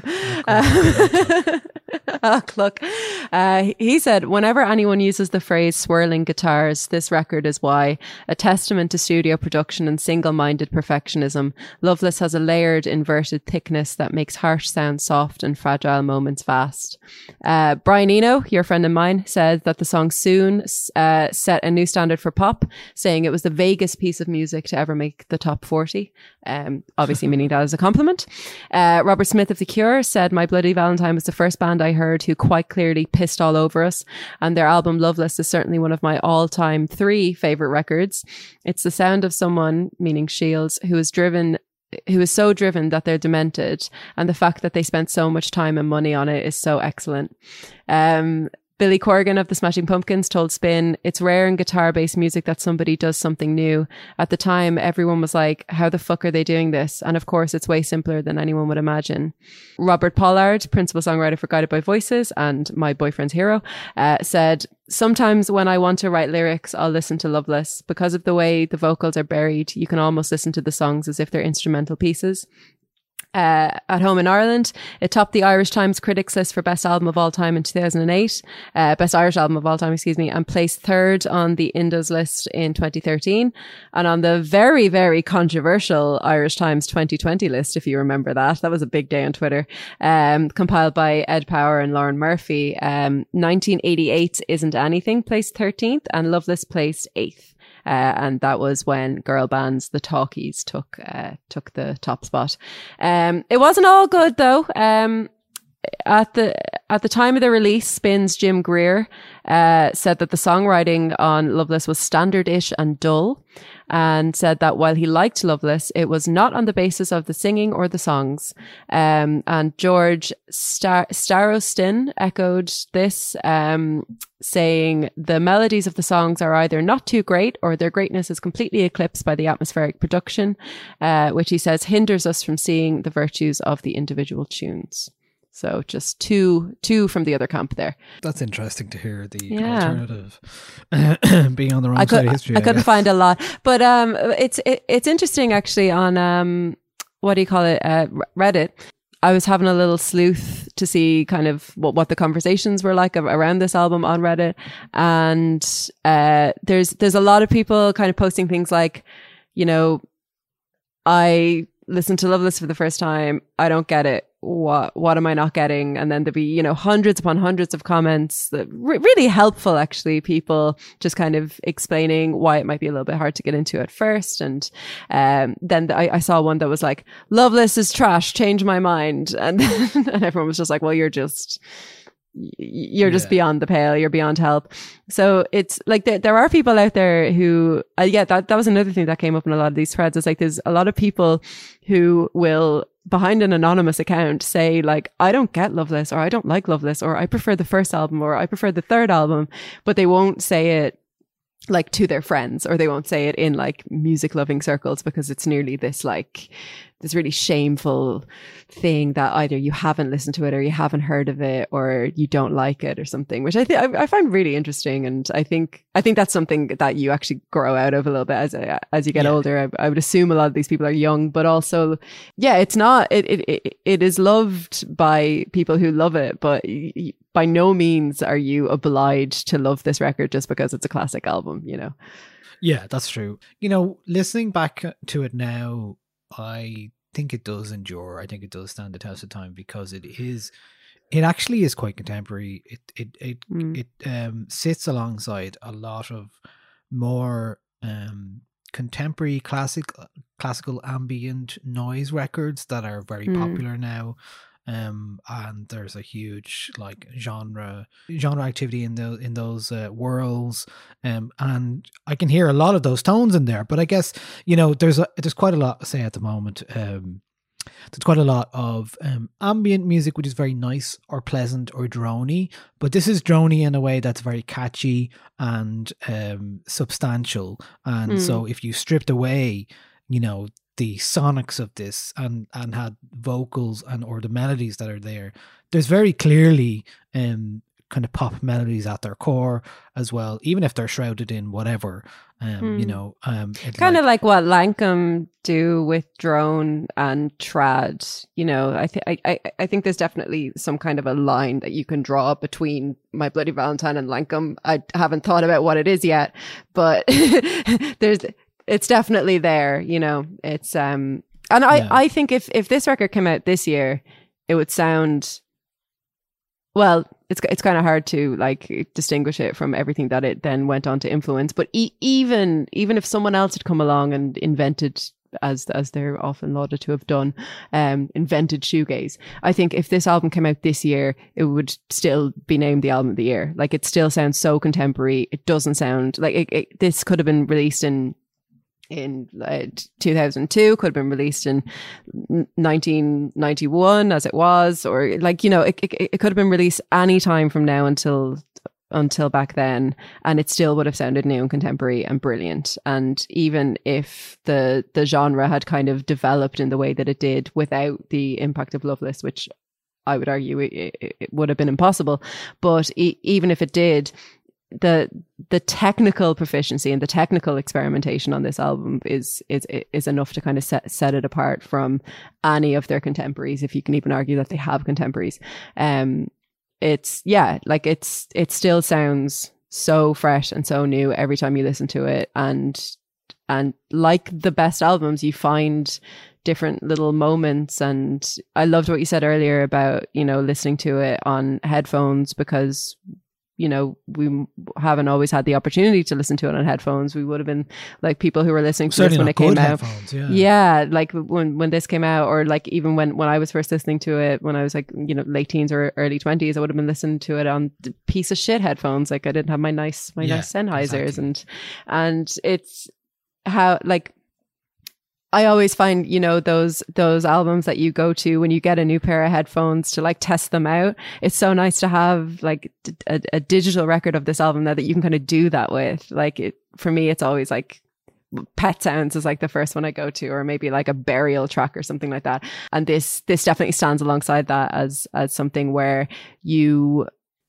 Uh, oh, Cluck. Uh, he said, whenever anyone uses the phrase swirling guitars, this record is why. A testament to studio production and single-minded perfectionism. Loveless has a layered, inverted thickness that makes harsh sounds soft and fragile moments fast. Uh, Brian Eno, your friend and mine, said that the song Soon uh, set a new standard for pop, saying it was the vaguest piece of music to ever make the top forty. Um, obviously meaning that as a compliment. Uh, Robert Smith of The Cure said, My Bloody Valentine was the first band I heard who quite clearly pissed all over us, and their album Loveless is certainly one of my all-time three favourite records. It's the sound of someone, meaning Shields, who is driven who is so driven that they're demented, and the fact that they spent so much time and money on it is so excellent. Um, Billy Corgan of the Smashing Pumpkins told Spin, it's rare in guitar-based music that somebody does something new. At the time, everyone was like, how the fuck are they doing this? And of course, it's way simpler than anyone would imagine. Robert Pollard, principal songwriter for Guided by Voices and my boyfriend's hero, uh, said, sometimes when I want to write lyrics, I'll listen to Loveless. Because of the way the vocals are buried, you can almost listen to the songs as if they're instrumental pieces. Uh, at home in Ireland, it topped the Irish Times Critics List for Best Album of All Time in two thousand eight, uh, Best Irish Album of All Time, excuse me, and placed third on the Indos list in twenty thirteen, and on the very, very controversial Irish Times twenty twenty list, if you remember that. That was a big day on Twitter, um, compiled by Ed Power and Lauren Murphy. Um, nineteen eighty-eight Isn't Anything placed thirteenth, and Loveless placed eighth. Uh, and that was when girl bands The Talkies took uh, took the top spot. Um, it wasn't all good though. Um, at the at the time of the release, Spin's Jim Greer uh, said that the songwriting on Loveless was standard-ish and dull, and said that while he liked Loveless, it was not on the basis of the singing or the songs. Um, and George Star- Starostin echoed this, um, saying the melodies of the songs are either not too great or their greatness is completely eclipsed by the atmospheric production, uh, which he says hinders us from seeing the virtues of the individual tunes. So just two, two from the other camp there. That's interesting to hear the Yeah. alternative being on the wrong I, side could, of history. I I couldn't guess. find a lot, but um, it's it, it's interesting actually on um, what do you call it? Uh, Reddit. I was having a little sleuth to see kind of what, what the conversations were like around this album on Reddit. And uh, there's there's a lot of people kind of posting things like, you know, I listened to Loveless for the first time. I don't get it. What what am I not getting? And then there'd be, you know, hundreds upon hundreds of comments that re- really helpful, actually, people just kind of explaining why it might be a little bit hard to get into at first. And um, then the, I, I saw one that was like, Loveless is trash, change my mind. And, and everyone was just like, well, you're just... you're just yeah. beyond the pale, you're beyond help. So it's like there, there are people out there who uh, yeah that, that was another thing that came up in a lot of these threads. It's like there's a lot of people who will, behind an anonymous account, say like, I don't get Loveless, or I don't like Loveless, or I prefer the first album, or I prefer the third album, but they won't say it like to their friends, or they won't say it in like music loving circles, because it's nearly this like this really shameful thing that either you haven't listened to it, or you haven't heard of it, or you don't like it or something, which I think I, I find really interesting. And I think I think that's something that you actually grow out of a little bit as as you get yeah. older. I, I would assume a lot of these people are young, but also yeah, it's not it it it, it is loved by people who love it, but y- by no means are you obliged to love this record just because it's a classic album, you know. Yeah, that's true. You know, listening back to it now, I think it does endure. I think it does stand the test of time, because it is, it actually is quite contemporary. It it it mm. it um, sits alongside a lot of more um, contemporary classic classical ambient noise records that are very mm. popular now. Um, and there's a huge like genre genre activity in the in those uh, worlds, um, and I can hear a lot of those tones in there. But I guess, you know, there's a, there's quite a lot to say at the moment. Um, there's quite a lot of um, ambient music which is very nice or pleasant or droney, but this is droney in a way that's very catchy and um, substantial. And mm. so if you stripped away, you know, the sonics of this and and had vocals and or the melodies that are there, there's very clearly um kind of pop melodies at their core as well, even if they're shrouded in whatever um mm. you know um kind like, of like what Lankum do with drone and trad, you know. I think I I think there's definitely some kind of a line that you can draw between My Bloody Valentine and Lankum. I haven't thought about what it is yet, but there's it's definitely there, you know. It's um, and I, yeah. I think if, if this record came out this year, it would sound, well, it's it's kind of hard to like distinguish it from everything that it then went on to influence. But e- even even if someone else had come along and invented, as as they're often lauded to have done, um, invented shoegaze, I think if this album came out this year, it would still be named the album of the year. Like, it still sounds so contemporary. It doesn't sound like it, it, this could have been released in. in uh, two thousand two, could have been released in nineteen ninety-one as it was, or like, you know, it, it, it could have been released any time from now until until back then, and it still would have sounded new and contemporary and brilliant. And even if the the genre had kind of developed in the way that it did without the impact of Loveless, which I would argue it, it, it would have been impossible, but e- even if it did, the the technical proficiency and the technical experimentation on this album is is is enough to kind of set set it apart from any of their contemporaries, if you can even argue that they have contemporaries. Um, it's yeah, like it's it still sounds so fresh and so new every time you listen to it, and and like the best albums, you find different little moments. And I loved what you said earlier about, you know, listening to it on headphones, because, you know, we haven't always had the opportunity to listen to it on headphones. We would have been like people who were listening to Certainly this when it came out. Yeah. yeah, like when when this came out, or like even when, when I was first listening to it, when I was like, you know, late teens or early twenties, I would have been listening to it on the piece of shit headphones. Like, I didn't have my nice my Yeah, nice Sennheisers, exactly. and and it's how, like, I always find, you know, those those albums that you go to when you get a new pair of headphones to like test them out. It's so nice to have like a, a digital record of this album now that you can kind of do that with. Like, it, for me, it's always like Pet Sounds is like the first one I go to, or maybe like a Burial track or something like that. And this this definitely stands alongside that as as something where you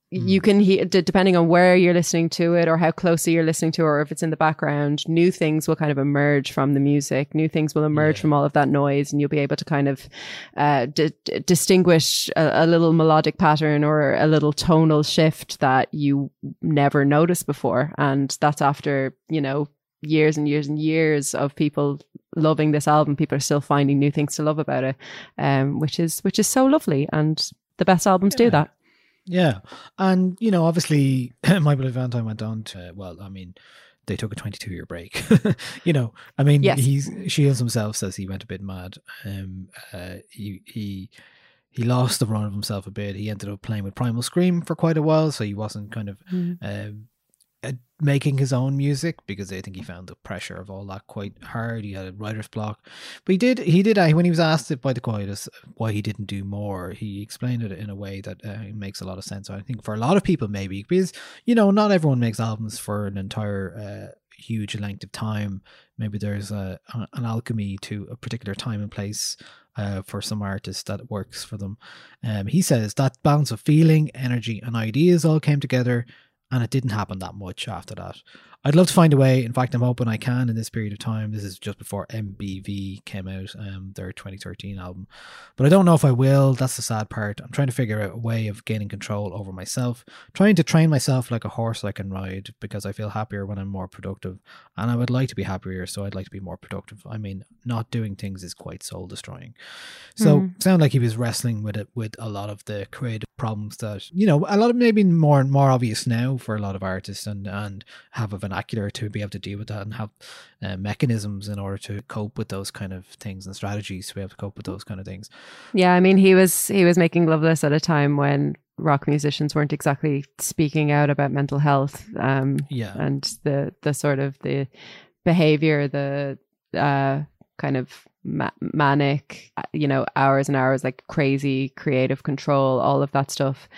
you can hear, d- depending on where you're listening to it or how closely you're listening to it, or if it's in the background, new things will kind of emerge from the music. New things will emerge Yeah. from all of that noise, and you'll be able to kind of uh, d- d- distinguish a, a little melodic pattern or a little tonal shift that you never noticed before. And that's after, you know, years and years and years of people loving this album. People are still finding new things to love about it, um, which is which is so lovely. And the best albums Yeah. do that. Yeah. And, you know, obviously, My Bloody Valentine went on to, well, I mean, they took a twenty-two year break. You know, I mean, Yes. he's Shields himself says he went a bit mad. Um, uh, he, he, he lost the run of himself a bit. He ended up playing with Primal Scream for quite a while, so he wasn't kind of um, uh, making his own music because I think he found the pressure of all that quite hard. He had a writer's block, but he did he did uh, when he was asked by the Quietus why he didn't do more, he explained it in a way that uh, makes a lot of sense. I think for a lot of people, maybe because, you know, not everyone makes albums for an entire uh, huge length of time. Maybe there's a, an alchemy to a particular time and place uh, for some artists that works for them. Um, he says that balance of feeling, energy and ideas all came together, and it didn't happen that much after that. I'd love to find a way. In fact, I'm hoping I can in this period of time. This is just before M B V came out, um, their twenty thirteen album. But I don't know if I will. That's the sad part. I'm trying to figure out a way of gaining control over myself, trying to train myself like a horse I can ride, because I feel happier when I'm more productive. And I would like to be happier, so I'd like to be more productive. I mean, not doing things is quite soul destroying. So Mm. it sounded like he was wrestling with it, with a lot of the creative problems that, you know, a lot of maybe more and more obvious now for a lot of artists, and, and have a vernacular to be able to deal with that, and have uh, mechanisms in order to cope with those kind of things, and strategies to be able to cope with those kind of things. Yeah, I mean, he was he was making Loveless at a time when rock musicians weren't exactly speaking out about mental health, um, Yeah. and the the sort of the behavior, the uh, kind of ma- manic, you know, hours and hours, like crazy creative control, all of that stuff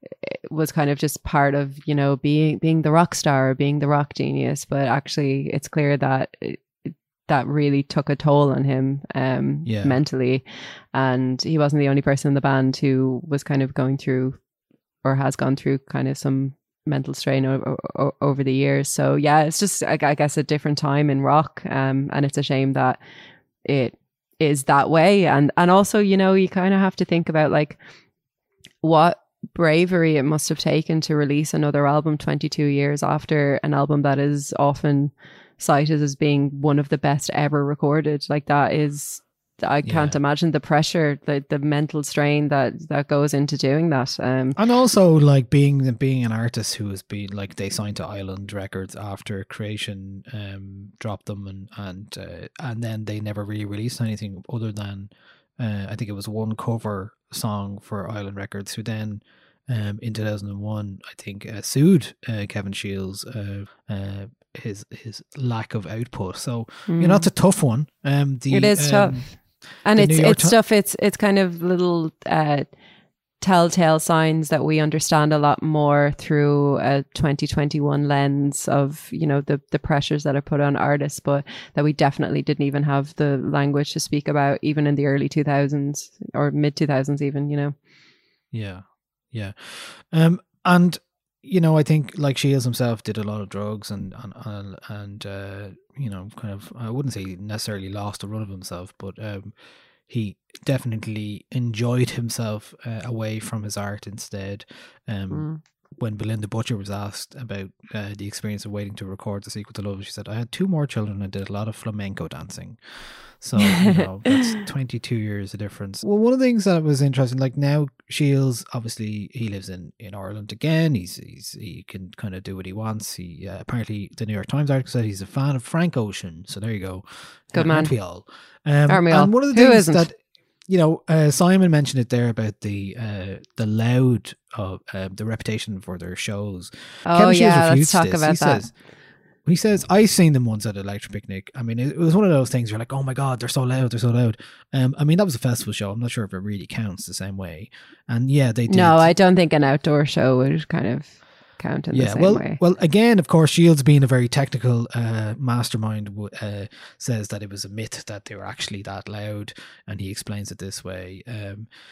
was kind of just part of, you know, being being the rock star, being the rock genius. But actually, it's clear that it, that really took a toll on him um, Yeah. mentally. And he wasn't the only person in the band who was kind of going through, or has gone through, kind of some mental strain o- o- over the years. So yeah, it's just, I, I guess, a different time in rock. Um, and it's a shame that it is that way. And, and also, you know, you kind of have to think about like what bravery it must have taken to release another album twenty-two years after an album that is often cited as being one of the best ever recorded. Like that is, I can't Yeah. imagine the pressure, the the mental strain that that goes into doing that. Um, And also, like being being an artist who has been like, they signed to Island Records after Creation um, dropped them, and and uh, and then they never really released anything other than uh, I think it was one cover song for Island Records, who then um, in two thousand one I think uh, sued uh, Kevin Shields uh, uh, his his lack of output. So you know, it's a tough one. Um, the, it is um, tough. And the it's New York it's Ti- stuff. It's it's kind of little uh, telltale signs that we understand a lot more through a twenty twenty-one lens of, you know, the the pressures that are put on artists, but that we definitely didn't even have the language to speak about, even in the early two thousands or mid two thousands, even. You know. Yeah, yeah, um, and you know, I think like Shields himself did a lot of drugs, and and and, and uh, you know, kind of, I wouldn't say he necessarily lost the run of himself, but um, he definitely enjoyed himself uh, away from his art instead. Um, Mm. When Belinda Butcher was asked about uh, the experience of waiting to record the sequel to Love, she said, "I had two more children and did a lot of flamenco dancing." So, you know, that's twenty-two years of difference. Well, one of the things that was interesting, like now Shields, obviously he lives in, in Ireland again. He's, he's he can kind of do what he wants. He uh, apparently, the New York Times article said he's a fan of Frank Ocean. So there you go. Good Uh, man. aren't we all? Um, Aren't we all? And one of the Who things isn't? that, you know, uh, Simon mentioned it there about the uh, the loud of uh, the reputation for their shows. Oh, Kevin Shields yeah, let's refutes talk this. about he that. Says, he says, I've seen them once at Electric Picnic. I mean, it, it was one of those things you're like, oh my God, they're so loud, they're so loud. Um, I mean, that was a festival show. I'm not sure if it really counts the same way. And yeah, they did. No, I don't think an outdoor show would kind of count in the yeah, same well, way. well, again, of course, Shields being a very technical uh, mastermind w- uh, says that it was a myth that they were actually that loud, and he explains it this way. Um,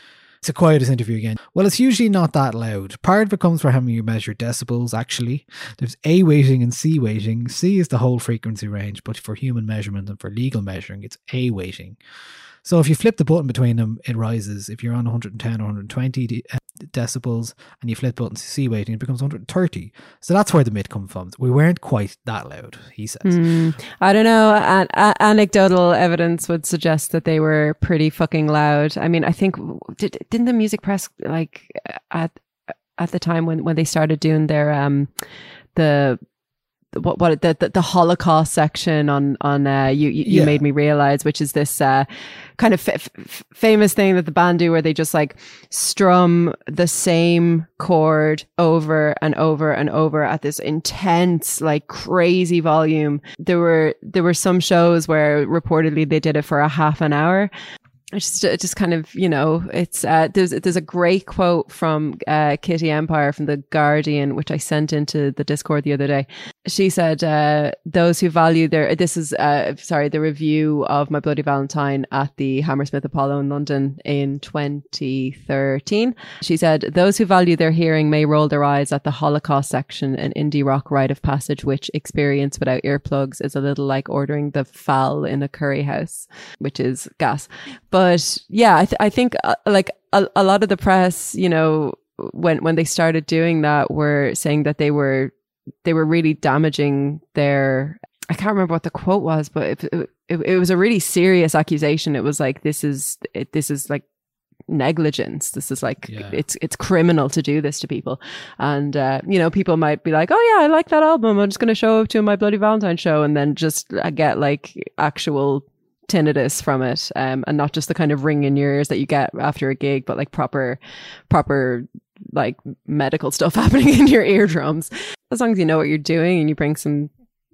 It's the quietest interview again. Well, it's usually not that loud. Part of it comes from how you measure decibels, actually. There's A weighting and C weighting. C is the whole frequency range, but for human measurement and for legal measuring, it's A weighting. So if you flip the button between them, it rises. If you're on one hundred ten or one hundred twenty de- decibels and you flip the button to C weighting, it becomes one hundred thirty. So that's where the mid comes from. We weren't quite that loud, he says. Mm, I don't know. An- a- anecdotal evidence would suggest that they were pretty fucking loud. I mean, I think, did, didn't the music press, like, at at the time when, when they started doing their, um, the... what what the, the the Holocaust section on on uh you you, you Yeah. made me realize, which is this uh kind of f- f- famous thing that the band do where they just like strum the same chord over and over and over at this intense, like, crazy volume. There were there were some shows where reportedly they did it for a half an hour. It's just, it just kind of, you know, it's, uh, there's, there's a great quote from, uh, Kitty Empire from The Guardian, which I sent into the Discord the other day. She said, uh, those who value their, this is, uh, sorry, the review of My Bloody Valentine at the Hammersmith Apollo in London in twenty thirteen. She said, those who value their hearing may roll their eyes at the Holocaust section, an indie rock rite of passage, which experience without earplugs is a little like ordering the fowl in a curry house, which is gas. But yeah, I, th- I think uh, like a, a lot of the press, you know, when when they started doing that, were saying that they were they were really damaging their. I can't remember what the quote was, but it it, it, it was a really serious accusation. It was like, this is it, this is like negligence. This is like Yeah. it's it's criminal to do this to people. And uh, you know, people might be like, oh yeah, I like that album. I'm just going to show up to My Bloody Valentine show, and then just uh, get like actual tinnitus from it, um, and not just the kind of ring in your ears that you get after a gig, but like proper, proper like medical stuff happening in your eardrums. As long as you know what you're doing and you bring some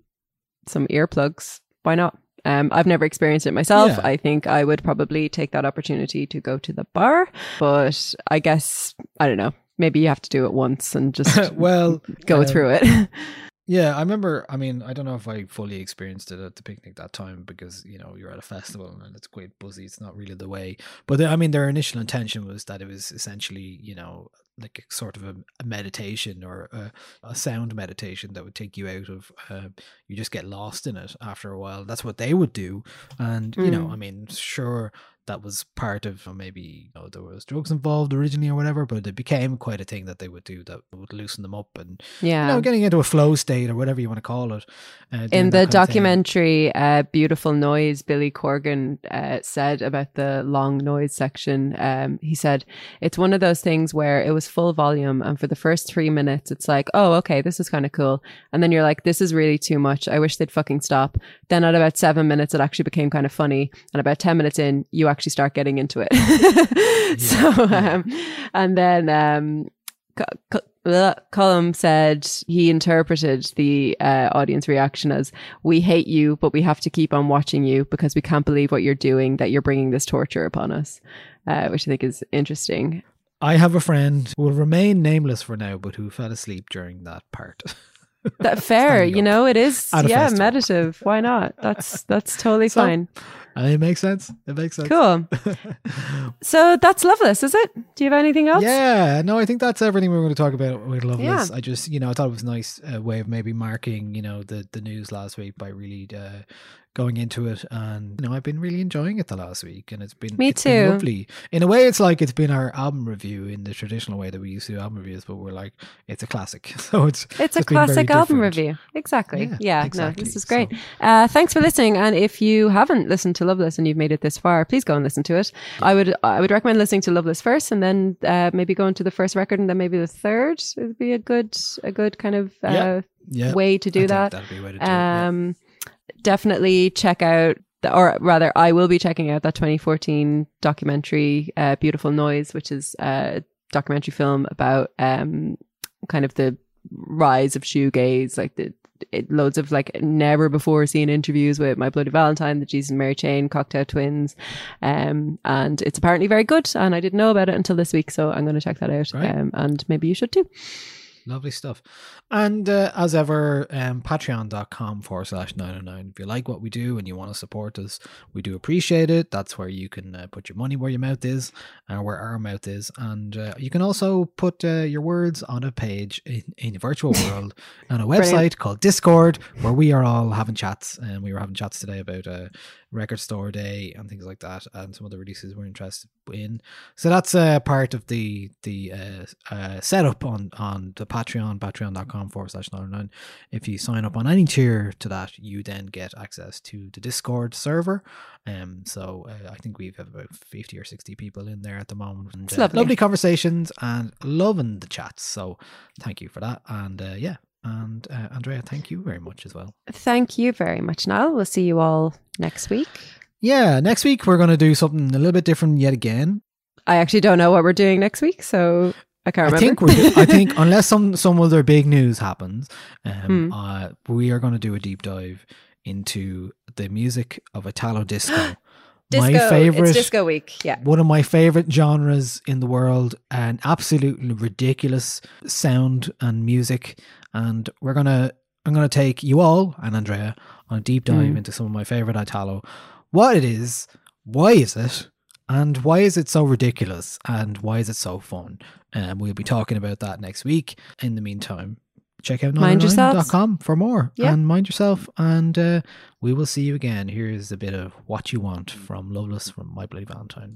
some earplugs, why not? Um, I've never experienced it myself. Yeah. I think I would probably take that opportunity to go to the bar, but I guess I don't know. Maybe you have to do it once and just Well, go uh, through it. Yeah, I remember, I mean, I don't know if I fully experienced it at the picnic that time because, you know, you're at a festival and it's quite buzzy. It's not really the way. But the, I mean, their initial intention was that it was essentially, you know, like a sort of a, a meditation or a, a sound meditation that would take you out of, uh, you just get lost in it after a while. That's what they would do. And, you know, Mm. I mean, sure, that was part of, or maybe, you know, there was drugs involved originally or whatever, but it became quite a thing that they would do that would loosen them up and, Yeah. you know, getting into a flow state or whatever you want to call it. Uh, doing In that the kind of thing. documentary uh, Beautiful Noise, Billy Corgan uh, said about the long noise section, um, he said, it's one of those things where it was full volume and for the first three minutes it's like, oh, okay, this is kind of cool. And then you're like, this is really too much. I wish they'd fucking stop. Then at about seven minutes it actually became kind of funny. And about ten minutes in, you actually start getting into it. so, um, and then um, C- C- Cullum said he interpreted the uh, audience reaction as, we hate you, but we have to keep on watching you because we can't believe what you're doing, that you're bringing this torture upon us, uh, which I think is interesting. I have a friend who will remain nameless for now, but who fell asleep during that part. That fair, Standing you up know, it is, at a yeah, festival. meditative. Why not? That's that's totally So, fine. Uh, it makes sense. It makes sense. Cool. So that's Loveless, is it? Do you have anything else? Yeah, no, I think that's everything we were going to talk about with Loveless. Yeah. I just, you know, I thought it was a nice uh, way of maybe marking, you know, the, the news last week by really uh, going into it. And, you know, I've been really enjoying it the last week. And it's been, Me it's been too. lovely. In a way, it's like it's been our album review in the traditional way that we used to do album reviews, but we're like, it's a classic. So it's It's a just been very classic album different. review. Exactly. Yeah, Yeah, exactly. no, this is great. Uh, thanks for listening. And if you haven't listened to Loveless and you've made it this far, please go and listen to it. I would I would recommend listening to Loveless first and then uh, maybe going to the first record and then maybe the third. It would be a good a good kind of uh, Yeah. Yeah, way to I do think that. that'd be a way to do it, yeah. Um, definitely check out, the, or rather, I will be checking out that twenty fourteen documentary, uh, Beautiful Noise, which is a documentary film about um, kind of the rise of shoegaze, like the it, loads of like never before seen interviews with My Bloody Valentine, the Jesus and Mary Chain, Cocktail Twins, um, and it's apparently very good. And I didn't know about it until this week, so I'm going to check that out, Right. um, and maybe you should too. Lovely stuff. And uh, as ever, um, patreon.com forward slash 909. If you like what we do and you want to support us, we do appreciate it. That's where you can uh, put your money where your mouth is, uh, where our mouth is. And uh, you can also put uh, your words on a page in, in a virtual world on a website Brilliant. Called Discord, where we are all having chats. And we were having chats today about uh, Record Store Day and things like that, and some other releases we're interested in. So that's uh, part of the the uh, uh, setup on, on the Patreon, patreon.com forward slash 909. If you sign up on any tier to that, you then get access to the Discord server. Um, so uh, I think we have about fifty or sixty people in there at the moment. And, uh, lovely. lovely conversations and loving the chats. So thank you for that. And uh, yeah. And uh, Andrea, thank you very much as well. Thank you very much, Niall. We'll see you all next week. Yeah, next week we're going to do something a little bit different yet again. I actually don't know what we're doing next week, so I can't remember. I think, we're, I think unless some, some other big news happens, um, hmm. uh, we are going to do a deep dive into the music of Italo disco. Disco, my favorite, it's disco week, yeah. One of my favorite genres in the world, an absolutely ridiculous sound and music. And we're gonna, I'm gonna take you all and Andrea on a deep dive mm. into some of my favorite Italo. What it is, why is it, and why is it so ridiculous, and why is it so fun? And um, we'll be talking about that next week. In the meantime, check out nine oh nine dot com for more. Yeah. And mind yourself. And uh, we will see you again. Here's a bit of What You Want from Loveless from My Bloody Valentine.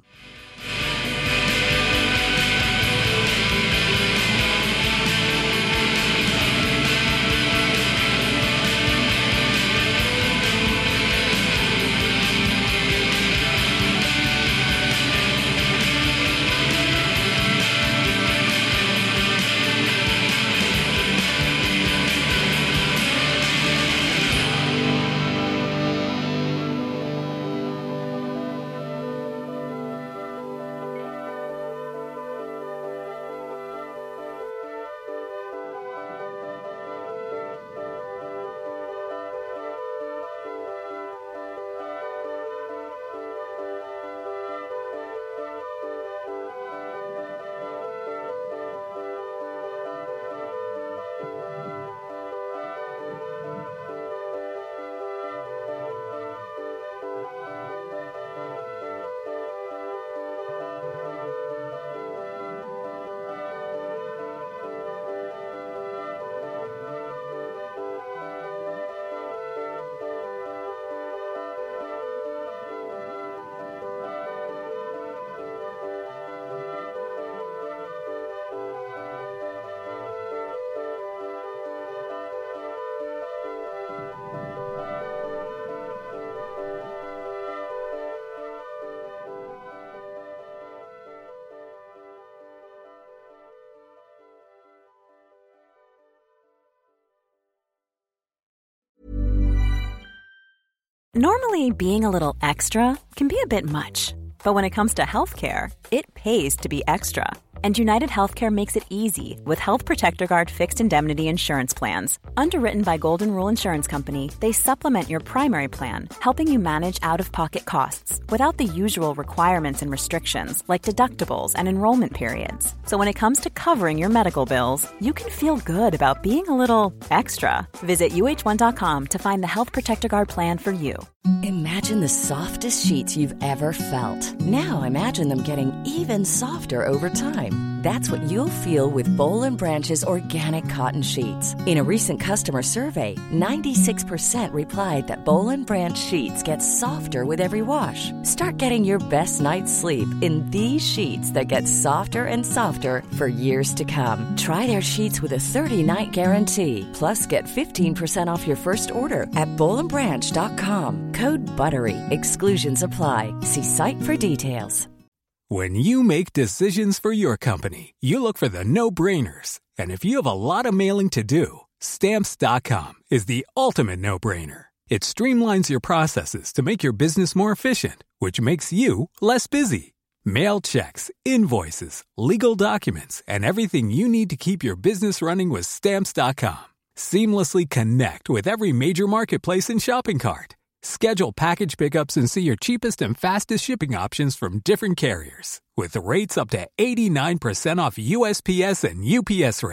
Normally, being a little extra can be a bit much, but when it comes to healthcare, it pays to be extra. And United Healthcare makes it easy with Health Protector Guard fixed indemnity insurance plans. Underwritten by Golden Rule Insurance Company, they supplement your primary plan, helping you manage out-of-pocket costs without the usual requirements and restrictions like deductibles and enrollment periods. So when it comes to covering your medical bills, you can feel good about being a little extra. Visit U H one dot com to find the Health Protector Guard plan for you. Imagine the softest sheets you've ever felt. Now imagine them getting even softer over time. That's what you'll feel with Boll and Branch's organic cotton sheets. In a recent customer survey, ninety-six percent replied that Boll and Branch sheets get softer with every wash. Start getting your best night's sleep in these sheets that get softer and softer for years to come. Try their sheets with a thirty-night guarantee. Plus, get fifteen percent off your first order at boll and branch dot com. Code BUTTERY. Exclusions apply. See site for details. When you make decisions for your company, you look for the no-brainers. And if you have a lot of mailing to do, Stamps dot com is the ultimate no-brainer. It streamlines your processes to make your business more efficient, which makes you less busy. Mail checks, invoices, legal documents, and everything you need to keep your business running with Stamps dot com. Seamlessly connect with every major marketplace and shopping cart. Schedule package pickups and see your cheapest and fastest shipping options from different carriers. With rates up to eighty-nine percent off U S P S and U P S rates.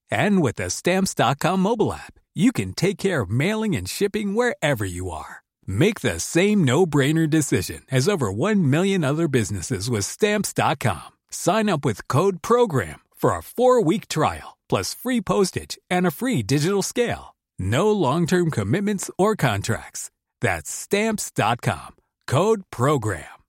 And with the Stamps dot com mobile app, you can take care of mailing and shipping wherever you are. Make the same no-brainer decision as over one million other businesses with Stamps dot com. Sign up with code PROGRAM for a four-week trial, plus free postage and a free digital scale. No long-term commitments or contracts. That's Stamps dot com. Code PROGRAM.